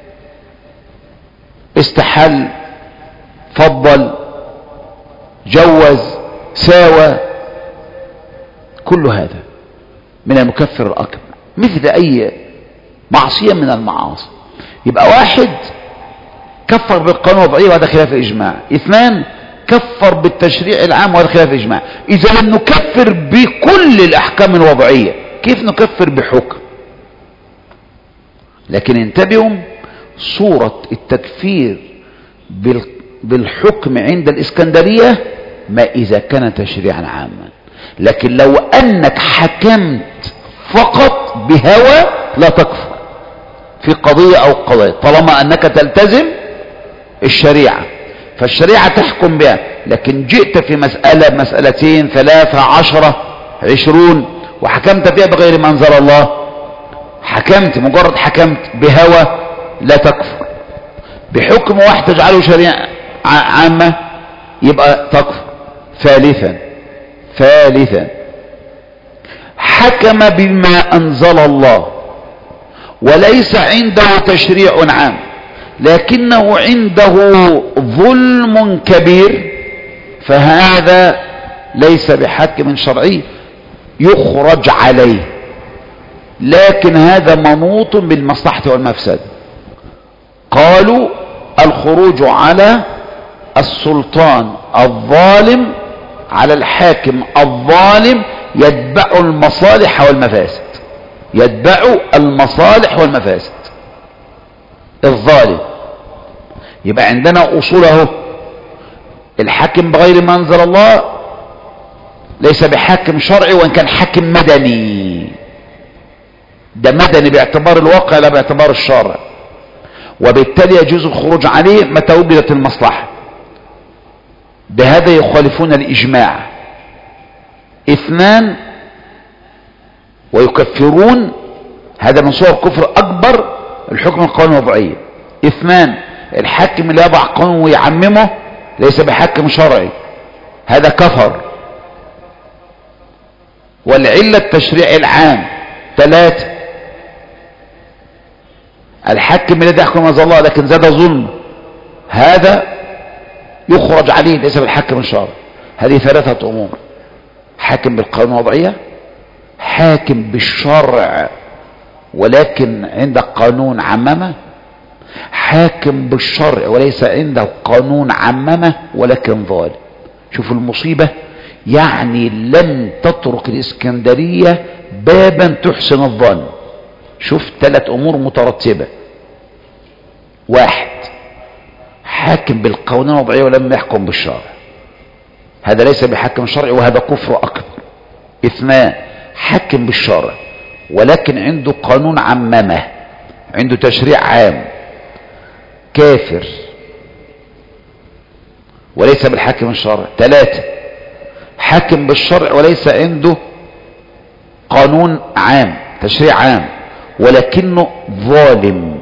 استحل، فضل، جوز، ساوى، كل هذا من المكفر الأكبر مثل أي معصية من المعاصي. يبقى واحد كفر بالقانون الوضعي وهذا خلاف الإجماع. 2 كفر بالتشريع العام وهذا خلاف الإجماع. إذا لم نكفر بكل الأحكام الوضعية كيف نكفر بحكم؟ لكن انتبهوا، صورة التكفير بالحكم عند الإسكندرية ما إذا كان تشريعا عاما. لكن لو أنك حكمت فقط بهوى لا تكفر في قضية أو قضية طالما أنك تلتزم الشريعة، فالشريعة تحكم بها. لكن جئت في مسألة، مسألتين، 3، 10، 20 وحكمت بها بغير ما أنزل الله، حكمت مجرد حكمت بهوى لا تكفر. بحكم واحد تجعله شريعة عامة يبقى تكفر. ثالثا حكم بما أنزل الله وليس عنده تشريع عام لكنه عنده ظلم كبير، فهذا ليس بحكم شرعي يخرج عليه، لكن هذا منوط بالمصلحة والمفسد. قالوا الخروج على السلطان الظالم، على الحاكم الظالم يتبع المصالح والمفاسد، يتبع المصالح والمفاسد الظالم. يبقى عندنا أصوله الحاكم بغير ما أنزل الله ليس بحاكم شرعي وإن كان حاكم مدني، ده مدني باعتبار الواقع لا باعتبار الشرع، وبالتالي يجوز الخروج عليه متى وجدت المصلحة. بهذا يخالفون الإجماع. 2 ويكفرون، هذا من صور كفر أكبر الحكم القانون الوضعي. 2 الحاكم اللي يضع قانون ويعممه ليس بحاكم شرعي، هذا كفر. والعلة التشريع العام. 3 الحاكم الذي يحكم ما أنزل الله لكن زاد ظلم، هذا يخرج عليه ليس بالحاكم الشرعي. هذه 3 أمور: حاكم بالقانون الوضعية، حاكم بالشرع ولكن عند قانون عممه، حاكم بالشرع وليس عنده قانون عممه ولكن ظالم. شوف المصيبة، يعني لم تترك الإسكندرية بابا تحسن الظن. شوف 3 أمور مترتبة: 1، حاكم بالقوانين الوضعية ولم يحكم بالشرع، هذا ليس بحاكم شرعي وهذا كفر أكبر. 2، حاكم بالشرع ولكن عنده قانون عممه، عنده تشريع عام، كافر وليس بالحاكم الشرعي. 3، حاكم بالشرع وليس عنده قانون عام، تشريع عام، ولكنه ظالم،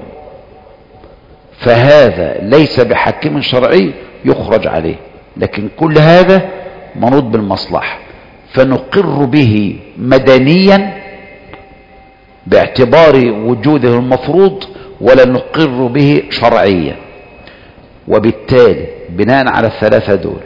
فهذا ليس بحاكم شرعي يخرج عليه. لكن كل هذا منوط بالمصلحة، فنقر به مدنيا باعتبار وجوده المفروض، ولا نقر به شرعيا. وبالتالي بناء على ال3 دول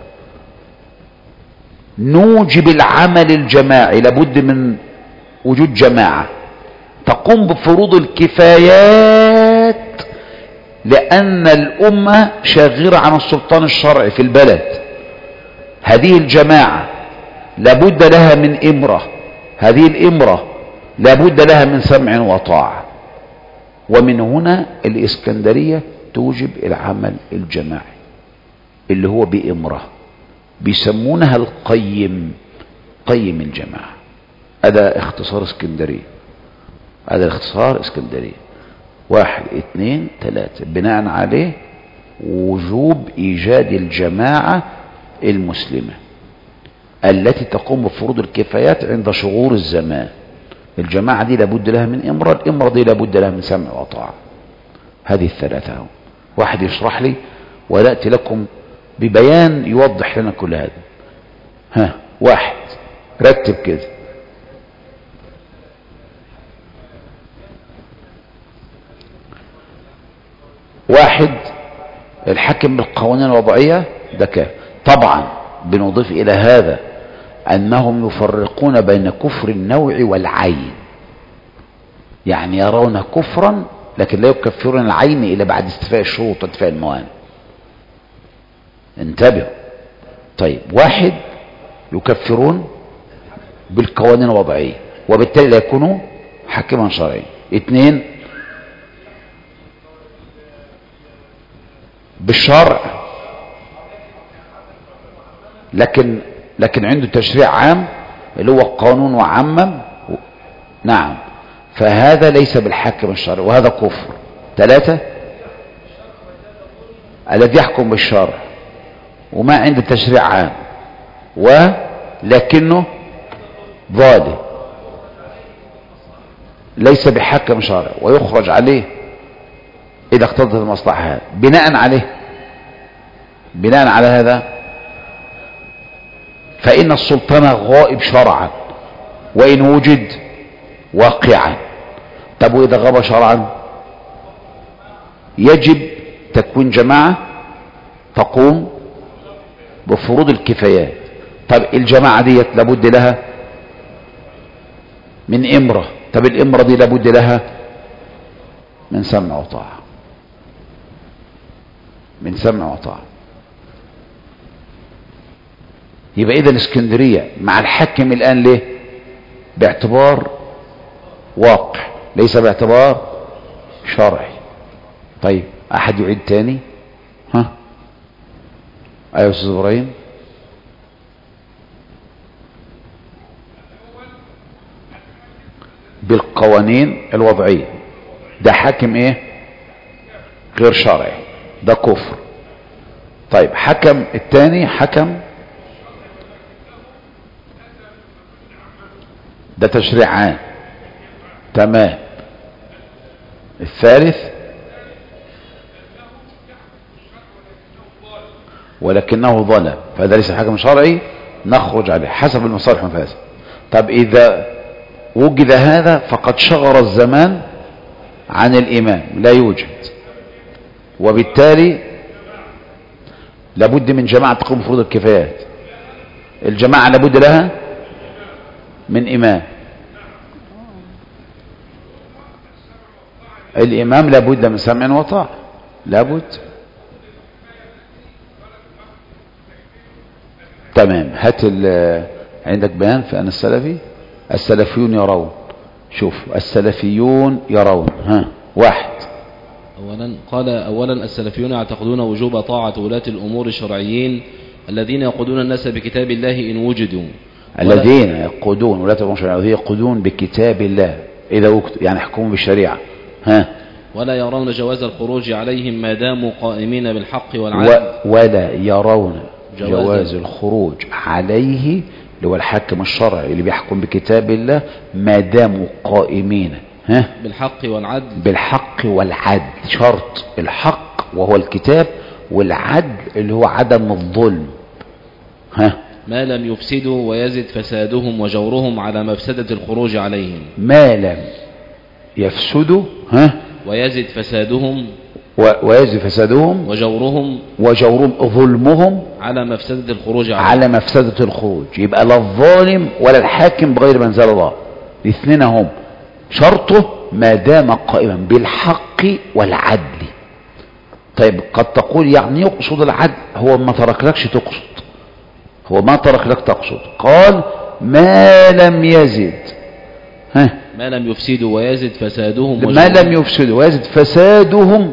نوجب العمل الجماعي، لابد من وجود جماعة تقوم بفروض الكفايات، لأن الأمة شاغرة عن السلطان الشرعي في البلد. هذه الجماعة لابد لها من إمرة، هذه الإمرة لابد لها من سمع وطاعة. ومن هنا الإسكندرية توجب العمل الجماعي اللي هو بإمرة، بيسمونها القيم، قيم الجماعة. هذا اختصار اسكندرية، هذا اختصار اسكندرية. 1 2 3 بناء عليه وجوب إيجاد الجماعة المسلمة التي تقوم بفروض الكفايات عند شغور الزمان. الجماعة دي لابد لها من إمرة، الإمرة دي لابد لها من سمع وطاعة. هذه ال3 هم. واحد يشرح لي ونأتي لكم ببيان يوضح لنا كل هذا. 1، رتب كده. 1، الحاكم بالقوانين الوضعية ده كافر. طبعا بنضيف إلى هذا أنهم يفرقون بين كفر النوع والعين، يعني يرون كفرا لكن لا يكفرون العين إلا بعد استيفاء الشروط وانتفاء الموانع. انتبهوا. طيب، 1 يكفرون بالقوانين الوضعية وبالتالي لا يكونوا حاكما شرعيا. 2 بالشرع لكن عنده تشريع عام اللي هو القانون وعمم، نعم، فهذا ليس بالحاكم الشرعي وهذا كفر. 3 الذي يحكم بالشرع وما عنده تشريع عام ولكنه ظالم، ليس بحاكم شرعي ويخرج عليه إذا اقتضت المصلحة. هذا بناء على هذا فإن السلطان غائب شرعا وإن وجد واقعا. طب وإذا غاب شرعا يجب تكوين جماعة تقوم بفروض الكفايات. طب الجماعة ديت لابد لها من إمرة، طب الإمرة دي لابد لها من سمع وطاعة، من سمع وطاعة. يبقى إذا اسكندرية مع الحاكم الآن ليه؟ باعتبار واقع ليس باعتبار شرعي. طيب، أحد يعيد تاني؟ أيوة أستاذ إبراهيم. بالقوانين الوضعية ده حاكم ايه؟ غير شرعي، ده كفر. طيب، حكم الثاني حكم ده تشريع عام، تمام. الثالث ولكنه ظلم، فهذا ليس حكم شرعي نخرج عليه حسب المصالح والمفاسد. طب إذا وجد هذا فقد شغر الزمان عن الإمام، لا يوجد، وبالتالي لابد من جماعة تقوم بفروض الكفايات. الجماعة لابد لها من إمام. الإمام لابد من سمع وطاعة، لابد. تمام. هات عندك بيان في أن السلفيون يرون. شوف السلفيون يرون. واحد. أولا السلفيون يعتقدون وجوب طاعة ولاة الأمور الشرعيين الذين يقودون الناس بكتاب الله إن وجدوا. الذين يقودون ولاة الأمور الشرعيين يقودون بكتاب الله إذا يعني يحكمون بالشريعة. ولا يرون جواز الخروج عليهم ما داموا قائمين بالحق والعدل. ولا يرون جواز الخروج عليه اللي هو الحاكم الشرعي اللي بيحكم بكتاب الله ما داموا قائمين بالحق والعدل. بالحق والعدل. شرط الحق وهو الكتاب، والعدل اللي هو عدم الظلم. ما لم يفسدوا ويزد فسادهم وجورهم على مفسدة الخروج عليهم. ما لم يفسدوا ويزد فسادهم ويزد فسادهم وجورهم ظلمهم على مفسدة الخروج عليهم. على مفسدة الخروج. يبقى لا الظالم ولا الحاكم بغير ما انزل الله، الاثنين هم شرطه ما دام قائما بالحق والعدل. طيب قد تقول يعني يقصد العدل، هو ما تركلكش تقصد، هو ما ترك لك تقصد. قال ما لم يزد ما لم يفسدوا ويزد فسادهم ما لم يفسدوا ويزد فسادهم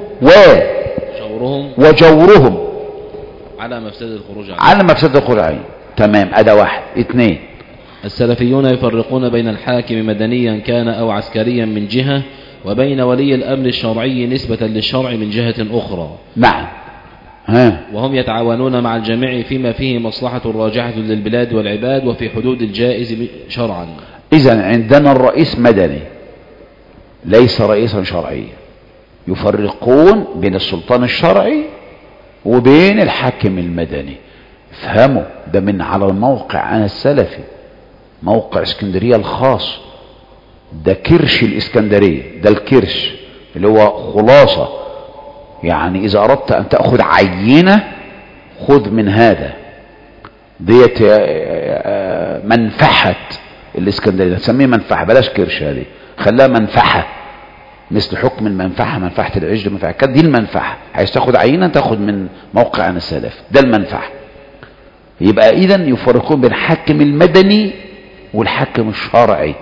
وجورهم على مفسدة الخروج عليه. على مفسدة الخروج عليه. تمام. أدا واحد. اثنين. السلفيون يفرقون بين الحاكم مدنيا كان أو عسكريا من جهة، وبين ولي الأمر الشرعي نسبة للشرع من جهة أخرى. نعم. وهم يتعاونون مع الجميع فيما فيه مصلحة راجحة للبلاد والعباد وفي حدود الجائز شرعا. إذن عندنا الرئيس مدني ليس رئيسا شرعيا. يفرقون بين السلطان الشرعي وبين الحاكم المدني. افهموا ده من على الموقع أنا السلفي، موقع اسكندرية الخاص، ده كرش الاسكندرية، ده الكرش اللي هو خلاصة. يعني إذا أردت أن تأخذ عينة خذ من هذا. ديت منفحة الاسكندرية، تسميه منفحة، بلاش كرش، هذه خلاها منفحة، مثل حكم المنفحة، منفحة العجل، منفحة كده. دي المنفحة، عايز تاخد عينة تاخد من موقع عن السلف، ده المنفحة. يبقى إذن يفرقون بين الحاكم المدني والحاكم الشرعي.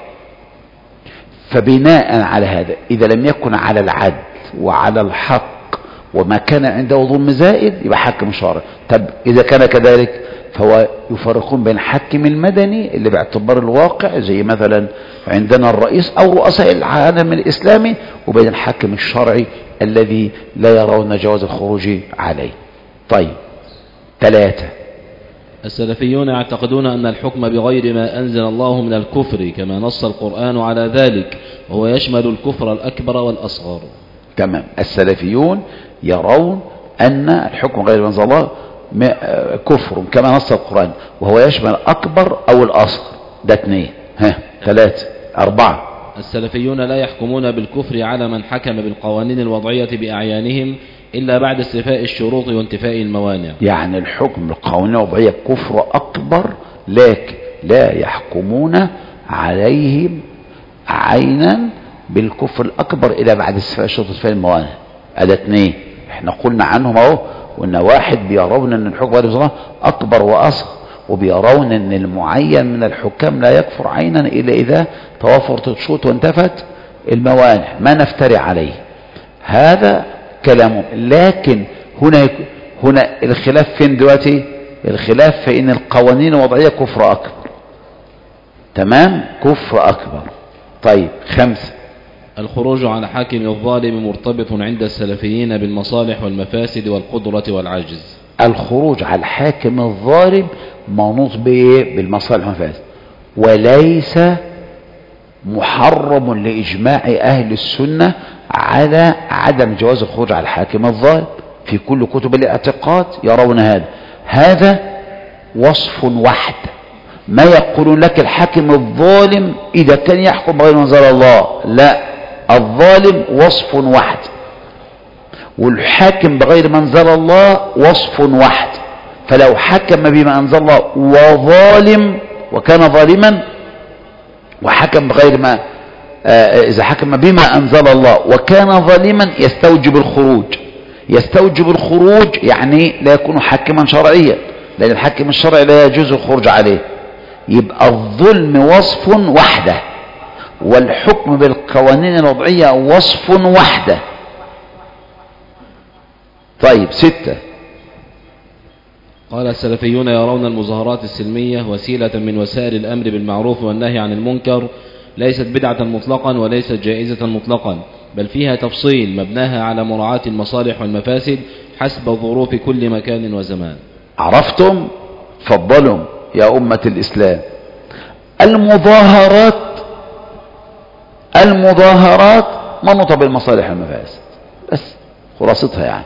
فبناء على هذا إذا لم يكن على العدل وعلى الحق وما كان عنده ظلم زائد يبقى حاكم شرعي. طب إذا كان كذلك فهو يفرقون بين الحاكم المدني اللي باعتبار الواقع زي مثلا عندنا الرئيس أو رؤساء العالم الإسلامي، وبين الحاكم الشرعي الذي لا يرون جواز الخروج عليه. طيب. 3. السلفيون يعتقدون أن الحكم بغير ما أنزل الله من الكفر كما نص القرآن على ذلك، وهو يشمل الكفر الأكبر والأصغر. تمام. السلفيون يرون أن الحكم غير ما أنزل الله كفر كما نص القرآن، وهو يشمل الأكبر أو الأصغر. ده 2. 3. 4. السلفيون لا يحكمون بالكفر على من حكم بالقوانين الوضعية بأعيانهم إلا بعد استيفاء الشروط وانتفاء الموانع. يعني الحكم بالقوانين الوضعية كفر أكبر، لكن لا يحكمون عليهم عينا بالكفر الأكبر إلا بعد استيفاء الشروط وانتفاء الموانع. هذا 2. احنا قلنا عنهم اهو، وان واحد بيرون ان الحكم غير الله أكبر وأصغر، وبيرون ان المعين من الحكام لا يكفر عينا إلا إذا توافرت الشروط وانتفت الموانع، ما نفتري عليه. هذا كلامه. لكن هنا الخلاف فين دلوقتي؟ الخلاف في ان القوانين الوضعية كفر أكبر. تمام. كفر أكبر. طيب. 5. الخروج على حاكم الظالم مرتبط عند السلفيين بالمصالح والمفاسد والقدرة والعجز. الخروج على الحاكم الظالم منوط بالمصالح والمفاسد، وليس محرم لإجماع أهل السنة على عدم جواز الخروج على الحاكم الظالم. في كل كتب الاعتقاد يرون هذا وصف واحد. ما يقولون لك الحاكم الظالم إذا كان يحكم بغير ما أنزل الله، لا، الظالم وصف واحد، والحاكم بغير ما أنزل الله وصف واحد. فلو حكم بما أنزل الله وظالم وكان ظالما، وحكم بغير ما إذا حكم بما أنزل الله وكان ظالما يستوجب الخروج يعني لا يكون حاكما شرعيا، لأن الحاكم الشرعي لا يجوز الخروج عليه. يبقى الظلم وصف وحده، والحكم بالقوانين الوضعية وصف وحده. طيب 6. قال السلفيون يرون المظاهرات السلمية وسيلة من وسائل الأمر بالمعروف والنهي عن المنكر، ليست بدعة مطلقا وليست جائزة مطلقا، بل فيها تفصيل مبناها على مراعاة المصالح والمفاسد حسب ظروف كل مكان وزمان. عرفتم؟ فضلوا يا أمة الإسلام. المظاهرات منوطة بالمصالح والمفاسد، بس خلاصتها يعني.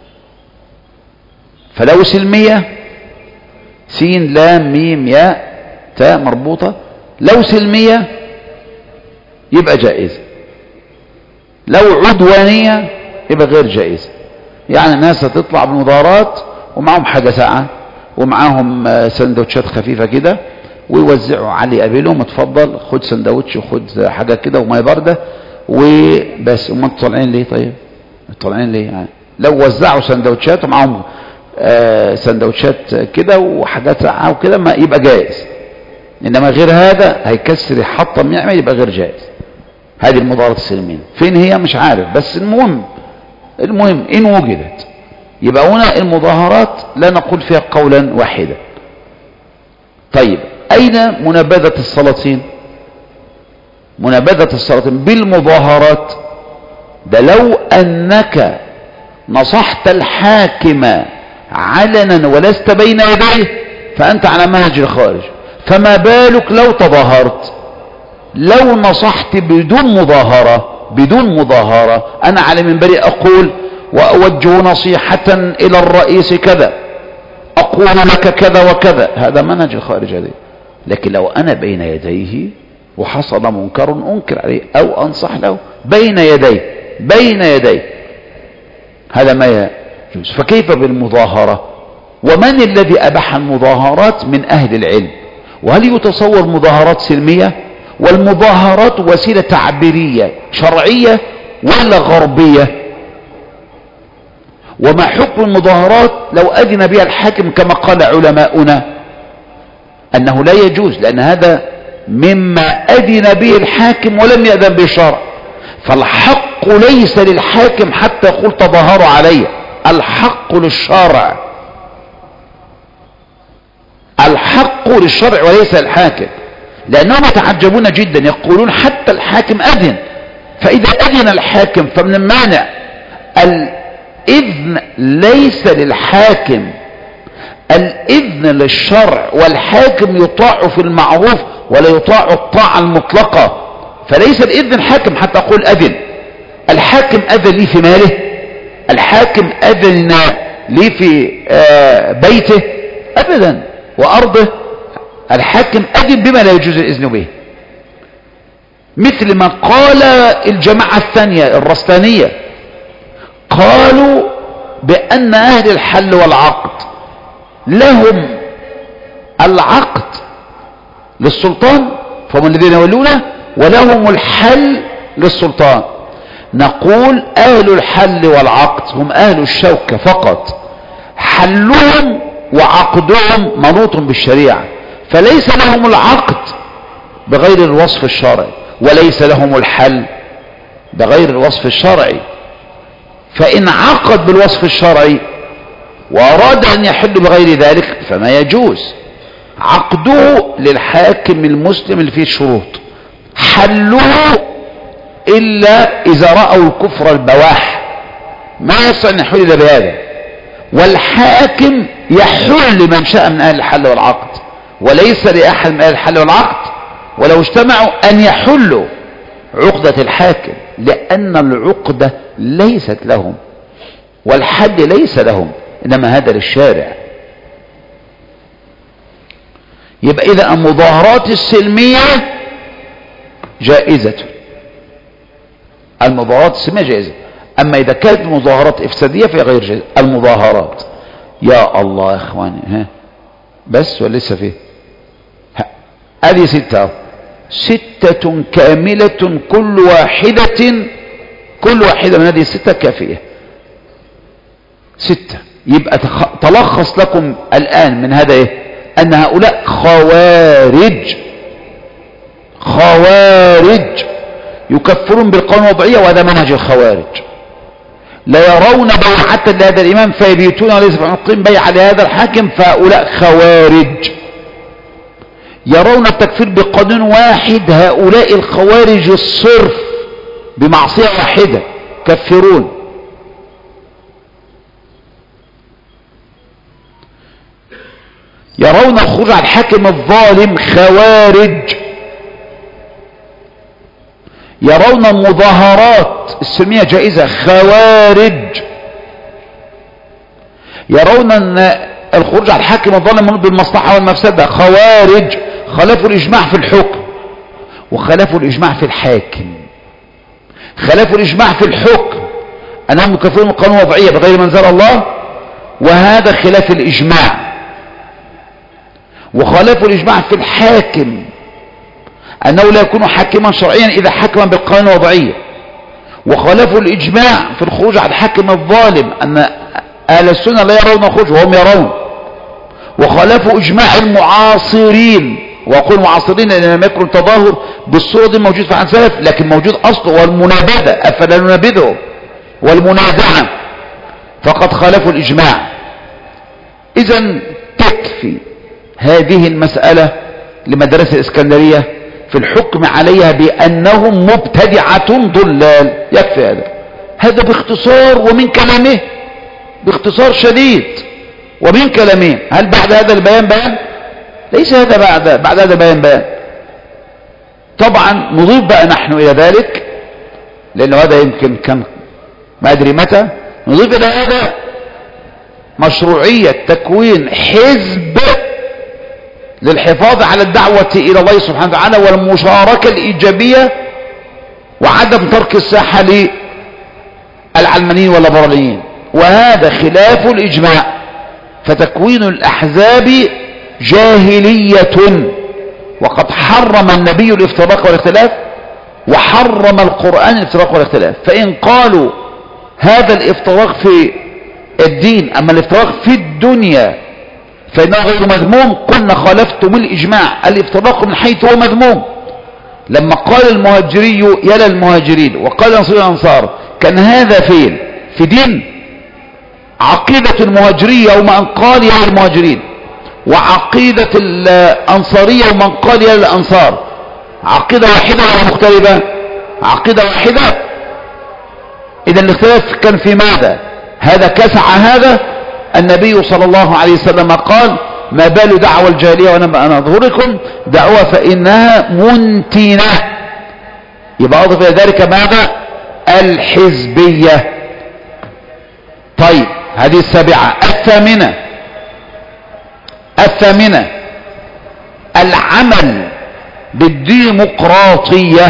فلو سلمية سين لام ميم ياء تاء مربوطة، لو سلمية يبقى جائزة، لو عدوانية يبقى غير جائزة. يعني الناس هتطلع بالمظاهرات ومعهم حاجة ساعة ومعهم سندوتشات خفيفة كده ويوزعوا علي قابلهم، اتفضل خد سندوتش وخد حاجة كده ومية باردة وبس. وما انتوا طالعين ليه؟ طيب طالعين ليه يعني؟ لو وزعوا سندوتشات ومعهم سندوتشات كده وحاجات ساعة وكده ما يبقى جائز، انما غير هذا هيكسر يحطم يعمل يبقى غير جائز. هذه المظاهرات السلمية فين هي مش عارف، بس المهم ان وجدت يبقى هنا المظاهرات لا نقول فيها قولا واحدا. طيب اين منابذة السلاطين؟ منابذة السلاطين بالمظاهرات ده لو انك نصحت الحاكم علنا ولست بين يديه فانت على منهج الخارج، فما بالك لو تظاهرت؟ لو نصحت بدون مظاهرة أنا على منبري أقول وأوجه نصيحة إلى الرئيس كذا، أقول لك كذا وكذا، هذا منهج الخارج هذه. لكن لو أنا بين يديه وحصل منكر أنكر عليه أو أنصح له بين يديه هذا ما يجوز. فكيف بالمظاهرة؟ ومن الذي أباح المظاهرات من أهل العلم؟ وهل يتصور مظاهرات سلمية؟ والمظاهرات وسيلة تعبيرية شرعية ولا غربية؟ وما حكم المظاهرات لو أذن بها الحاكم كما قال علماؤنا أنه لا يجوز، لأن هذا مما أذن به الحاكم ولم يأذن به الشرع. فالحق ليس للحاكم حتى يقول تظاهروا علي، الحق للشرع، الحق للشرع وليس الحاكم. لأنهم يتعجبون جدا يقولون حتى الحاكم أذن، فإذا أذن الحاكم فمن المانع الإذن ليس للحاكم، الإذن للشرع، والحاكم يطاع في المعروف ولا يطاع الطاعة المطلقة. فليس الإذن الحاكم حتى أقول أذن. الحاكم أذن لي في ماله؟ الحاكم أذن لي في بيته؟ أبدا. وأرضه؟ الحاكم أذن بما لا يجوز الإذن به، مثل ما قال الجماعة الثانية الرستانية، قالوا بأن أهل الحل والعقد لهم العقد للسلطان فهم الذين يولونه، ولهم الحل للسلطان. نقول أهل الحل والعقد هم أهل الشوكة فقط، حلهم وعقدهم منوط بالشريعة، فليس لهم العقد بغير الوصف الشرعي وليس لهم الحل بغير الوصف الشرعي. فإن عقد بالوصف الشرعي وأراد أن يحل بغير ذلك فما يجوز. عقده للحاكم المسلم اللي فيه الشروط، حله إلا إذا رأوا الكفر البواح ما يستطيع أن يحل إلا بهذا. والحاكم يحل لمن شاء من أهل الحل والعقد، وليس لأحد من أهل الحل والعقد ولو اجتمعوا أن يحلوا عقدة الحاكم، لأن العقدة ليست لهم والحل ليس لهم، إنما هذا للشارع. يبقى إذا المظاهرات السلمية جائزة، المظاهرات السلمية جائزة. أما إذا كانت مظاهرات إفسادية فهي غير جائزة. المظاهرات يا الله يا إخواني، ها بس ولا لسه فيه؟ هذه 6 6 كاملة، كل واحدة من هذه الستة كافية. 6. يبقى تلخص لكم الآن من هذا إيه؟ أن هؤلاء خوارج يكفرون بالقانون الوضعية، وهذا منهج الخوارج. لا يرون بيعة لهذا الإمام فيبيتون وليس في عنقهم بيعة لهذا الحاكم، فهؤلاء خوارج. يرون التكفير بقانون واحد، هؤلاء الخوارج الصرف بمعصية واحدة كفرون. يرون الخروج على الحاكم الظالم، خوارج. يرون المظاهرات السلمية جائزة، خوارج. يرون أن الخروج على الحاكم الظالم منوط بالمصلحة والمفسدة، خوارج. خالفوا الإجماع في الحكم وخالفوا الإجماع في الحاكم. خالفوا الإجماع في الحكم أنهم يكفرون القانون الوضعية بغير ما أنزل الله، وهذا خلاف الإجماع. وخالفوا الإجماع في الحاكم أنه لا يكون حاكما شرعيا إذا حكم بالقانون الوضعية. وخالفوا الإجماع في الخروج على الحاكم الظالم أن أهل السنة لا يرون الخروج وهم يرون. وخالفوا إجماع المعاصرين، وأقول معاصرين لأن لم يكن التظاهر بالصورة دي موجود في عن سلف، لكن موجود أصله، والمنابذة أفلا ننابذه، والمنازعة، فقد خالفوا الإجماع. إذن تكفي هذه المسألة لمدرسة الإسكندرية في الحكم عليها بأنهم مبتدعة ضلال. يكفي هذا باختصار، ومن كلامه باختصار شديد ومن كلامه. هل بعد هذا البيان بيان؟ ليس هذا بعد هذا البيان بيان. طبعا نضيف بقى نحن إلى ذلك، لأنه هذا يمكن كان ما أدري متى، نضيف إلى هذا مشروعية تكوين حزب للحفاظ على الدعوة إلى الله سبحانه وتعالى والمشاركة الإيجابية، وعدم ترك الساحة للعلمانيين والليبراليين، وهذا خلاف الإجماع. فتكوين الأحزاب جاهلية، وقد حرم النبي الافتراق والاختلاف، وحرم القرآن الافتراق والاختلاف. فإن قالوا هذا الافتراق في الدين أما الافتراق في الدنيا فإنه غير مذموم، قلنا خالفتم الإجماع. الافتراق من حيث هو مذموم. لما قال المهاجري يا للمهاجرين وقال الأنصار الأنصار، كان هذا فين؟ في دين عقيدة المهاجرية ومن قال يا للمهاجرين، وعقيدة الأنصارية ومن قال يا للأنصار، عقيدة واحدة ولا مختلفة؟ عقيدة واحدة. إذا الاختلاف كان في ماذا؟ هذا كسع هذا. النبي صلى الله عليه وسلم قال ما بال دعوى الجاهلية وأنا أظهركم دعوة فإنها منتنة. يبقى أضف إلى ذلك ماذا؟ الحزبية. طيب هذه السابعة. الثامنة العمل بالديمقراطية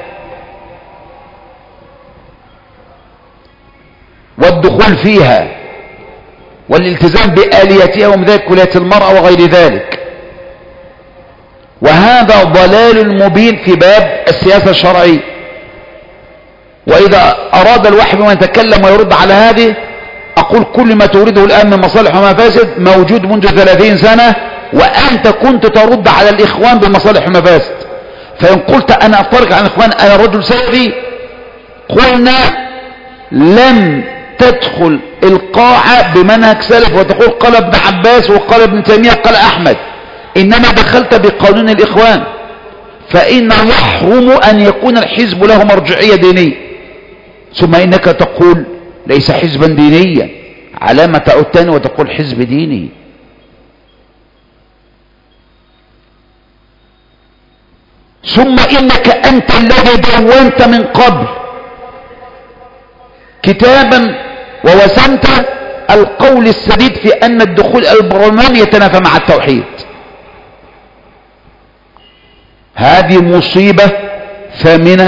والدخول فيها والالتزام بآلياتها ومن ذلك ولاية المرأة وغير ذلك. وهذا ضلال مبين في باب السياسة الشرعية. وإذا أراد الواحد من يتكلم ويرد على هذه، أقول كل ما تورده الآن من مصالح ومفاسد موجود منذ 30 سنة، وأنت كنت ترد على الإخوان بمصالح ومفاسد. فإن قلت أنا أفترق عن الإخوان أنا رجل سلفي، قلنا لم تدخل القاعة بمنهج سلف وتقول قال ابن عباس وقال ابن تيمية قال أحمد، إنما دخلت بقانون الإخوان، فإنه يحرم أن يكون الحزب له مرجعية دينية. ثم إنك تقول ليس حزبا دينيا، علامة تعود تاني وتقول حزب ديني. ثم إنك أنت الذي دونت من قبل كتابا ووسمت القول السديد في أن الدخول البرلمان يتنافى مع التوحيد. هذه مصيبة ثامنة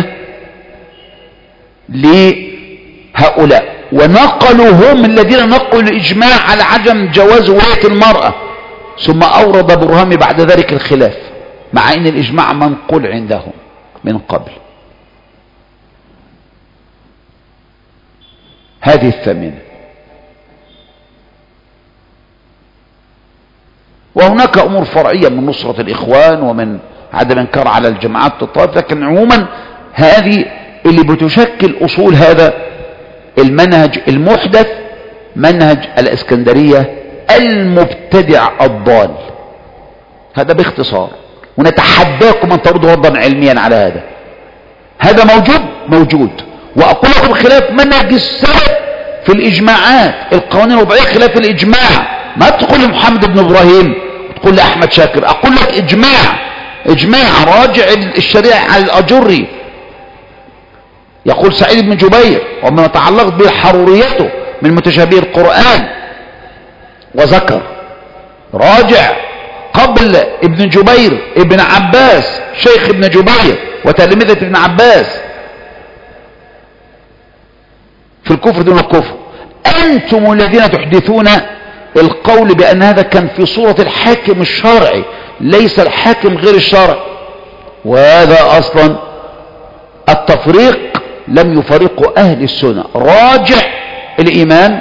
لهؤلاء. ونقلوا هم الذين نقلوا الإجماع على عدم جواز ولاية المرأة، ثم أورد برهان بعد ذلك الخلاف. مع ان الاجماع منقول عندهم من قبل. هذه الثامنة. وهناك امور فرعية من نصرة الاخوان ومن عدم انكار على الجماعات الطائف، لكن عموما هذه اللي بتشكل اصول هذا المنهج المحدث، منهج الاسكندرية المبتدع الضال. هذا باختصار، ونتحداكم ان تردوا ردا علميا على هذا. هذا موجود. واقول لكم خلاف منهج السلف في الاجماعات، القوانين الوضعية خلاف الاجماع. ما تقول لمحمد بن ابراهيم وتقول لاحمد شاكر، اقول لك اجماع راجع الشريعة على الاجري. يقول سعيد بن جبير وما تعلقت به حروريته من متشابه القرآن، وذكر راجع قبل ابن جبير ابن عباس شيخ ابن جبير وتلميذة ابن عباس في الكفر دون الكفر. أنتم الذين تحدثون القول بأن هذا كان في صورة الحاكم الشرعي، ليس الحاكم غير الشرعي. وهذا أصلا التفريق لم يفرقه أهل السنة. راجع الإمام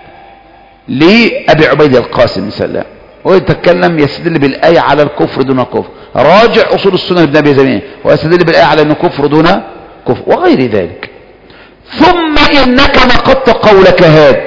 لأبي عبيد القاسم سلام ويتكلم يستدل بالآية على الكفر دون الكفر. راجع أصول السنة لابن أبي زمين ويستدل بالآية على أنه كفر دون كفر وغير ذلك. ثم إنك نقضت قولك هذا.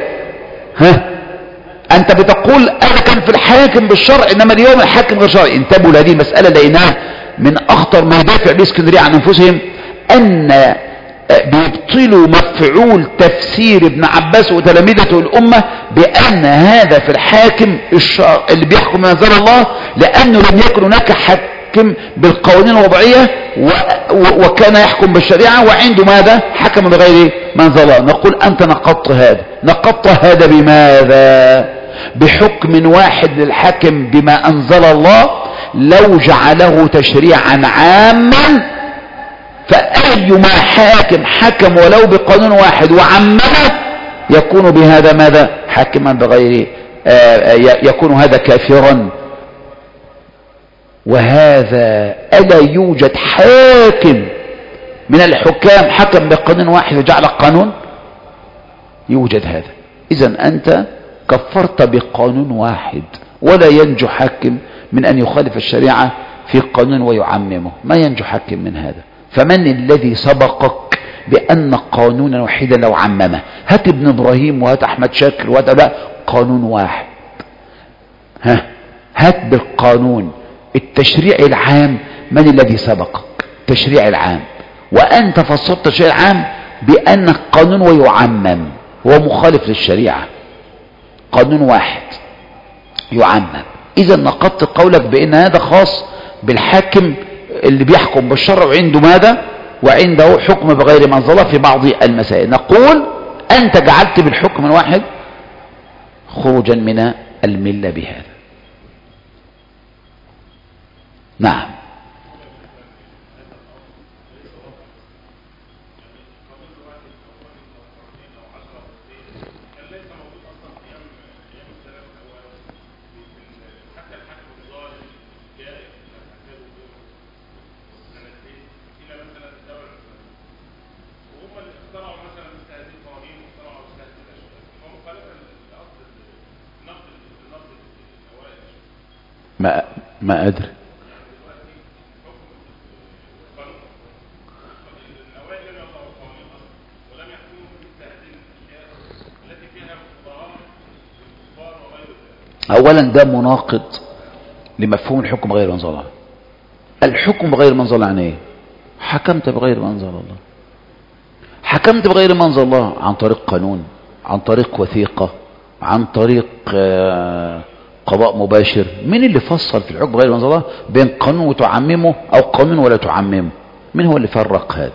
أنت بتقول أنا كان في الحاكم بالشرع، إنما اليوم الحاكم غير شرعي. انتبهوا لهذه المسألة لأنها من أخطر ما يدافع به اسكندرية عن أنفسهم، أن بيبطلوا مفعول تفسير ابن عباس وتلاميذته الأمة بأن هذا في الحاكم اللي بيحكم ما أنزل الله، لأنه لم يكن هناك حاكم بالقوانين الوضعية وكان يحكم بالشريعة، وعنده ماذا؟ حكم بغير ما أنزل الله. نقول أنت نقضت هذا بماذا؟ بحكم واحد للحاكم بما أنزل الله لو جعله تشريعا عاما، فأيما حاكم حكم ولو بقانون واحد وعممه يكون بهذا ماذا؟ حاكما بغير يكون هذا كافرا. وهذا ألا يوجد حاكم من الحكام حكم بقانون واحد وجعل قانون؟ يوجد هذا. إذن أنت كفرت بقانون واحد، ولا ينجو حاكم من أن يخالف الشريعة في قانون ويعممه، ما ينجو حاكم من هذا. فمن الذي سبقك بأن قانونا وحيدا لو عممه؟ هات ابن إبراهيم وهات أحمد شاكر وهات لا، قانون واحد. هات بالقانون التشريع العام. من الذي سبقك؟ التشريع العام. وأنت فسرت التشريع العام بأن قانون ويعمم، هو مخالف للشريعة. قانون واحد يعمم. إذا نقضت قولك بأن هذا خاص بالحاكم اللي بيحكم بالشرع وعنده ماذا؟ وعنده حكم بغير ما انزل الله في بعض المسائل. نقول أنت جعلت بالحكم الواحد خروجا من الملة بهذا. نعم. ما أدري. أولا ده مناقض لمفهوم الحكم بغير ما أنزل الله. الحكم بغير ما أنزل الله يعني إيه؟ حكمت بغير ما أنزل الله. حكمت بغير ما أنزل الله عن طريق قانون، عن طريق وثيقة، عن طريق قضاء مباشر. من اللي فصل في الحكم بغير ما أنزل الله بين قانون وتعممه أو قانون ولا تعممه؟ من هو اللي فرق هذا؟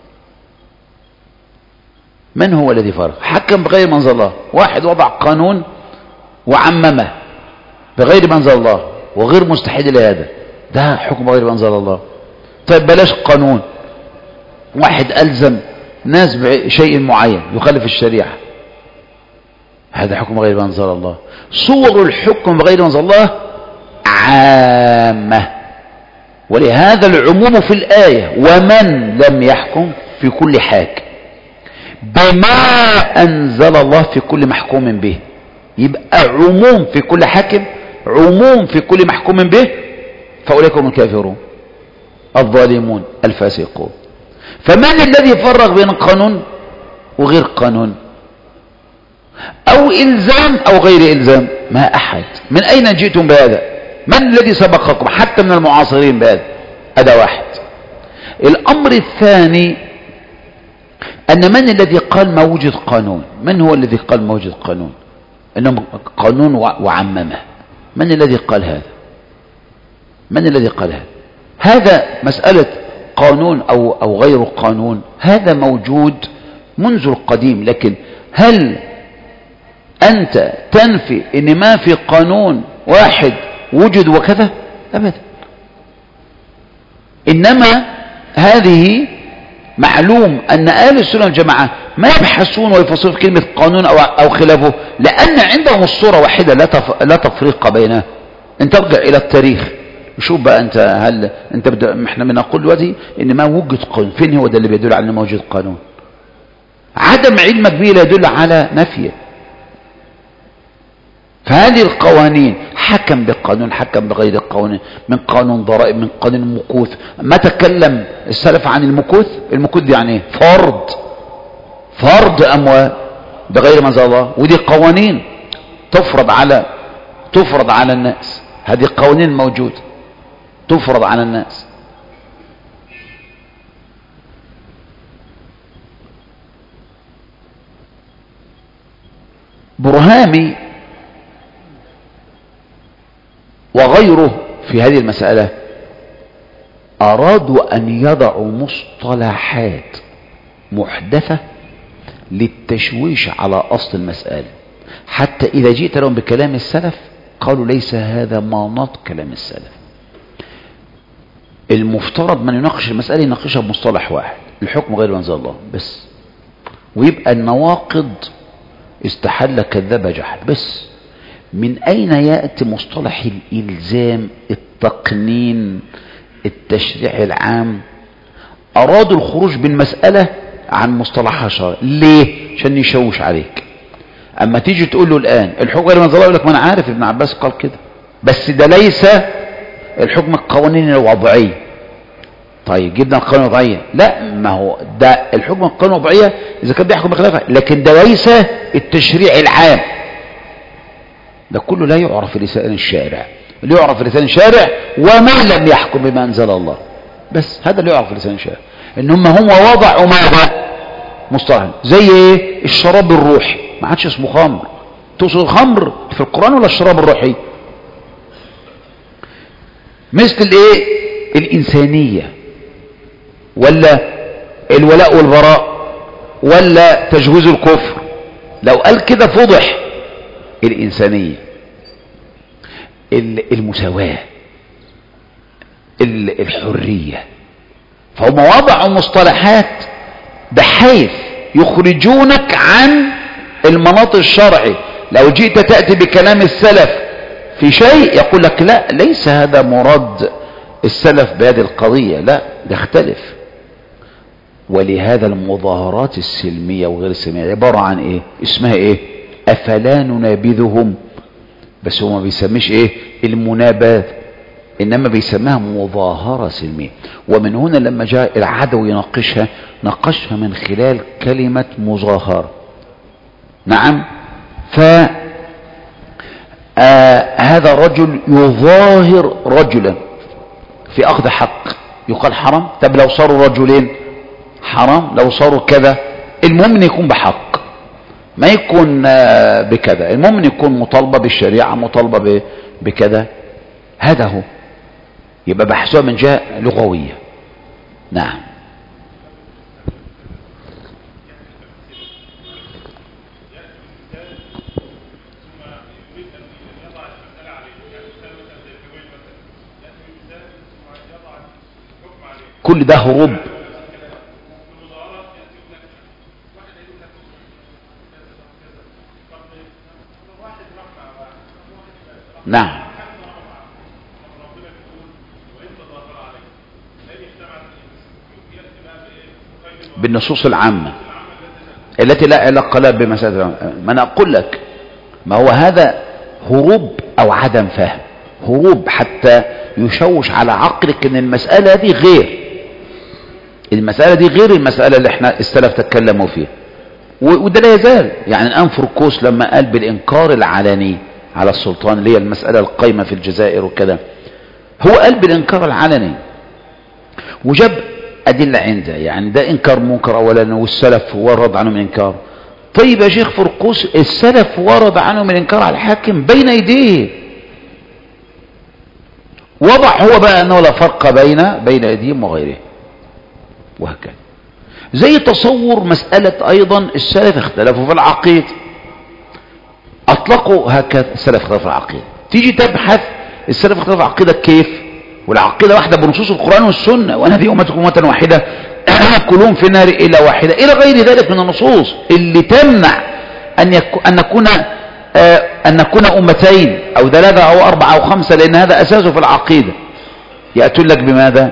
من هو الذي فرق؟ حكم بغير ما أنزل الله، واحد وضع قانون وعممه بغير ما أنزل الله وغير مستحيل لهذا، ده حكم بغير ما أنزل الله. طيب بلاش قانون، واحد ألزم ناس بشيء معين يخالف الشريعة، هذا حكم بغير ما أنزل الله. صور الحكم بغير ما أنزل الله عامة، ولهذا العموم في الآية ومن لم يحكم في كل حاكم بما أنزل الله في كل محكوم به. يبقى عموم في كل حاكم، عموم في كل محكوم به، فأولئك هم الكافرون الظالمون الفاسقون. فمن الذي فرق بين قانون وغير قانون أو إلزام أو غير إلزام؟ ما أحد. من أين جئتم بهذا؟ من الذي سبقكم حتى من المعاصرين بهذا؟ هذا واحد. الأمر الثاني أن من الذي قال ما وجد قانون؟ من هو الذي قال ما وجد قانون؟ إنه قانون وعممه. من الذي قال هذا؟ من الذي قال هذا؟ هذا مسألة قانون أو غير قانون، هذا موجود منذ القديم. لكن هل أنت تنفي إن ما في قانون واحد وجد وكذا؟ أبدا. إنما هذه معلوم أن أهل السنة والجماعة ما يبحثون ويفصلون في كلمة قانون أو خلافه، لأن عندهم الصورة واحدة لا تفريق بينها. أنت ترجع إلى التاريخ شوف بقى أنت، هل أنت احنا بنقول دلوقتي إن ما وجد قانون، فين هو ده اللي بيدل على أن موجود قانون؟ عدم علمك به لا يدل على نفيه. فهذه القوانين حكم بالقانون، حكم بغير القانون، من قانون ضرائب، من قانون مكوث. ما تكلم السلف عن المكوث. المكوث دي يعني فرض أموال بغير ما انزل الله، ودي قوانين تفرض على الناس. هذه قوانين موجودة تفرض على الناس. برهامي وغيره في هذه المسألة أرادوا أن يضعوا مصطلحات محدثة للتشويش على أصل المسألة، حتى إذا جئت لهم بكلام السلف قالوا ليس هذا مناط كلام السلف. المفترض من يناقش المسألة يناقشها بمصطلح واحد، الحكم غير ما أنزل الله بس، ويبقى النواقض استحل كذب جحد بس. من أين يأتي مصطلح الإلزام، التقنين، التشريع العام؟ أرادوا الخروج بالمسألة عن مصطلحها شرعي. ليه؟ عشان يشوش عليك. أما تيجي تقول له الآن الحكم غير ما أنزل الله يقول لك ما أنا عارف ابن عباس قال كده، بس ده ليس الحكم القوانين الوضعية. طيب جبنا القوانين الوضعية، لا، ما هو ده الحكم القوانين الوضعية إذا كان بيحكم بخلافها، لكن ده ليس التشريع العام. ده كله لا يعرف في لسان الشارع. اللي يعرف في لسان الشارع ومن لم يحكم بما أنزل الله، بس هذا اللي يعرف في لسان الشارع. إن هم وضعوا ماذا؟ مصطلح. زي ايه؟ الشراب الروحي، ما عادش اسمه خمر. تقصد الخمر في القرآن ولا الشراب الروحي؟ مثل الايه؟ الإنسانية، ولا الولاء والبراء، ولا تجويز الكفر. لو قال كده فضح. الإنسانية، المساواة، الحرية. فهم وضعوا مصطلحات بحيث يخرجونك عن المناط الشرعي. لو جئت تأتي بكلام السلف في شيء يقول لك لا، ليس هذا مراد السلف بهذه القضية، لا، ده اختلف. ولهذا المظاهرات السلمية وغير السلمية عبارة عن ايه؟ اسمها ايه؟ افلا ننابذهم. بس هو ما بيسميش ايه؟ المنابذ، انما بيسميها مظاهرة سلمية. ومن هنا لما جاء العدو يناقشها ناقشها من خلال كلمة مظاهرة. نعم. هذا رجل يظاهر رجلا في اخذ حق، يقال حرام. طب لو صاروا رجلين حرام، لو صاروا كذا، المهم ان يكون بحق، ما يكون بكذا. المهم ان يكون مطالبة بالشريعة، مطالبة بكذا. هذا هو. يبقى بحثها من جهة لغوية. نعم. كل ده هروب. نعم. بالنصوص العامة التي لا علاقة لها بمسألة. ما أنا أقول لك ما هو هذا هروب أو عدم فهم، هروب حتى يشوش على عقلك ان المسألة دي غير المسألة دي غير المسألة اللي احنا السلف تكلموا فيها. وده لا يزال يعني الآن فركوس لما قال بالإنكار العلني على السلطان اللي هي المسألة القايمة في الجزائر وكذا، هو قال بالإنكار العلني وجاب أدلة عنده، يعني ده إنكار منكر أولا والسلف ورد عنه من إنكار. طيب يا شيخ فركوس السلف ورد عنه من إنكار على الحاكم بين يديه، وضع هو بقى أنه لا فرق بين أيديهم وغيره، وهكذا. زي تصور مسألة أيضا السلف اختلفوا في العقيدة، أطلقوا هكذا السلف اختلفوا في العقيدة. تيجي تبحث السلف اختلفوا في العقيدة كيف، والعقيدة واحدة بنصوص القرآن والسنة، وأنا في أمتكم أمة واحدة كلهم في النار إلا واحدة، إلى غير ذلك من النصوص اللي تمنع أن نكون أمتين أو ثلاثة أو أربعة أو خمسة، لأن هذا أساسه في العقيدة. يأتون لك بماذا؟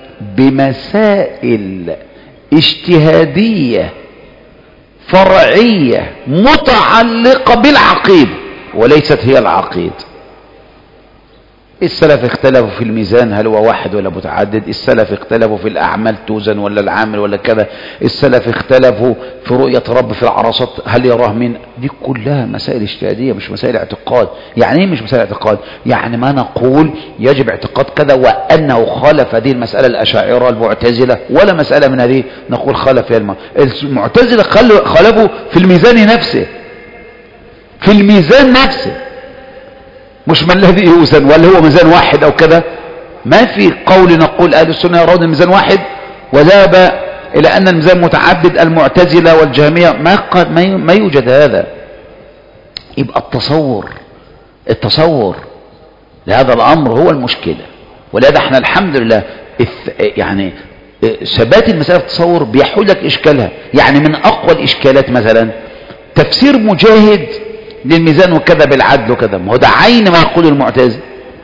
بمسائل اجتهادية فرعية متعلقة بالعقيدة وليست هي العقيدة. السلف اختلفوا في الميزان هل هو واحد ولا متعدد، السلف اختلفوا في الأعمال توزن ولا العامل ولا كذا، السلف اختلفوا في رؤية رب في العرصات هل يراه من، دي كلها مسائل اجتهادية مش مسائل اعتقاد. يعني ايه مش مسائل اعتقاد؟ يعني ما نقول يجب اعتقاد كذا وأنه خالف هذه المسألة الأشاعرة المعتزلة، ولا مسألة من هذه نقول خالف فيها المعتزلة خالفوا في الميزان نفسه، في الميزان نفسه، مش ما الذي يوزن ولا هو ميزان واحد او كذا. ما في قول نقول اهل السنه يرون الميزان واحد وذهب الى ان الميزان متعدد المعتزله والجهميه، ما يوجد هذا. يبقى التصور لهذا الامر هو المشكله. ولهذا احنا الحمد لله يعني ثبات المساله في التصور بيحول لك اشكالها. يعني من اقوى الاشكالات مثلا تفسير مجاهد للميزان وكذا بالعدل وكذا، ما هو ده عين ما يقول المعتزله،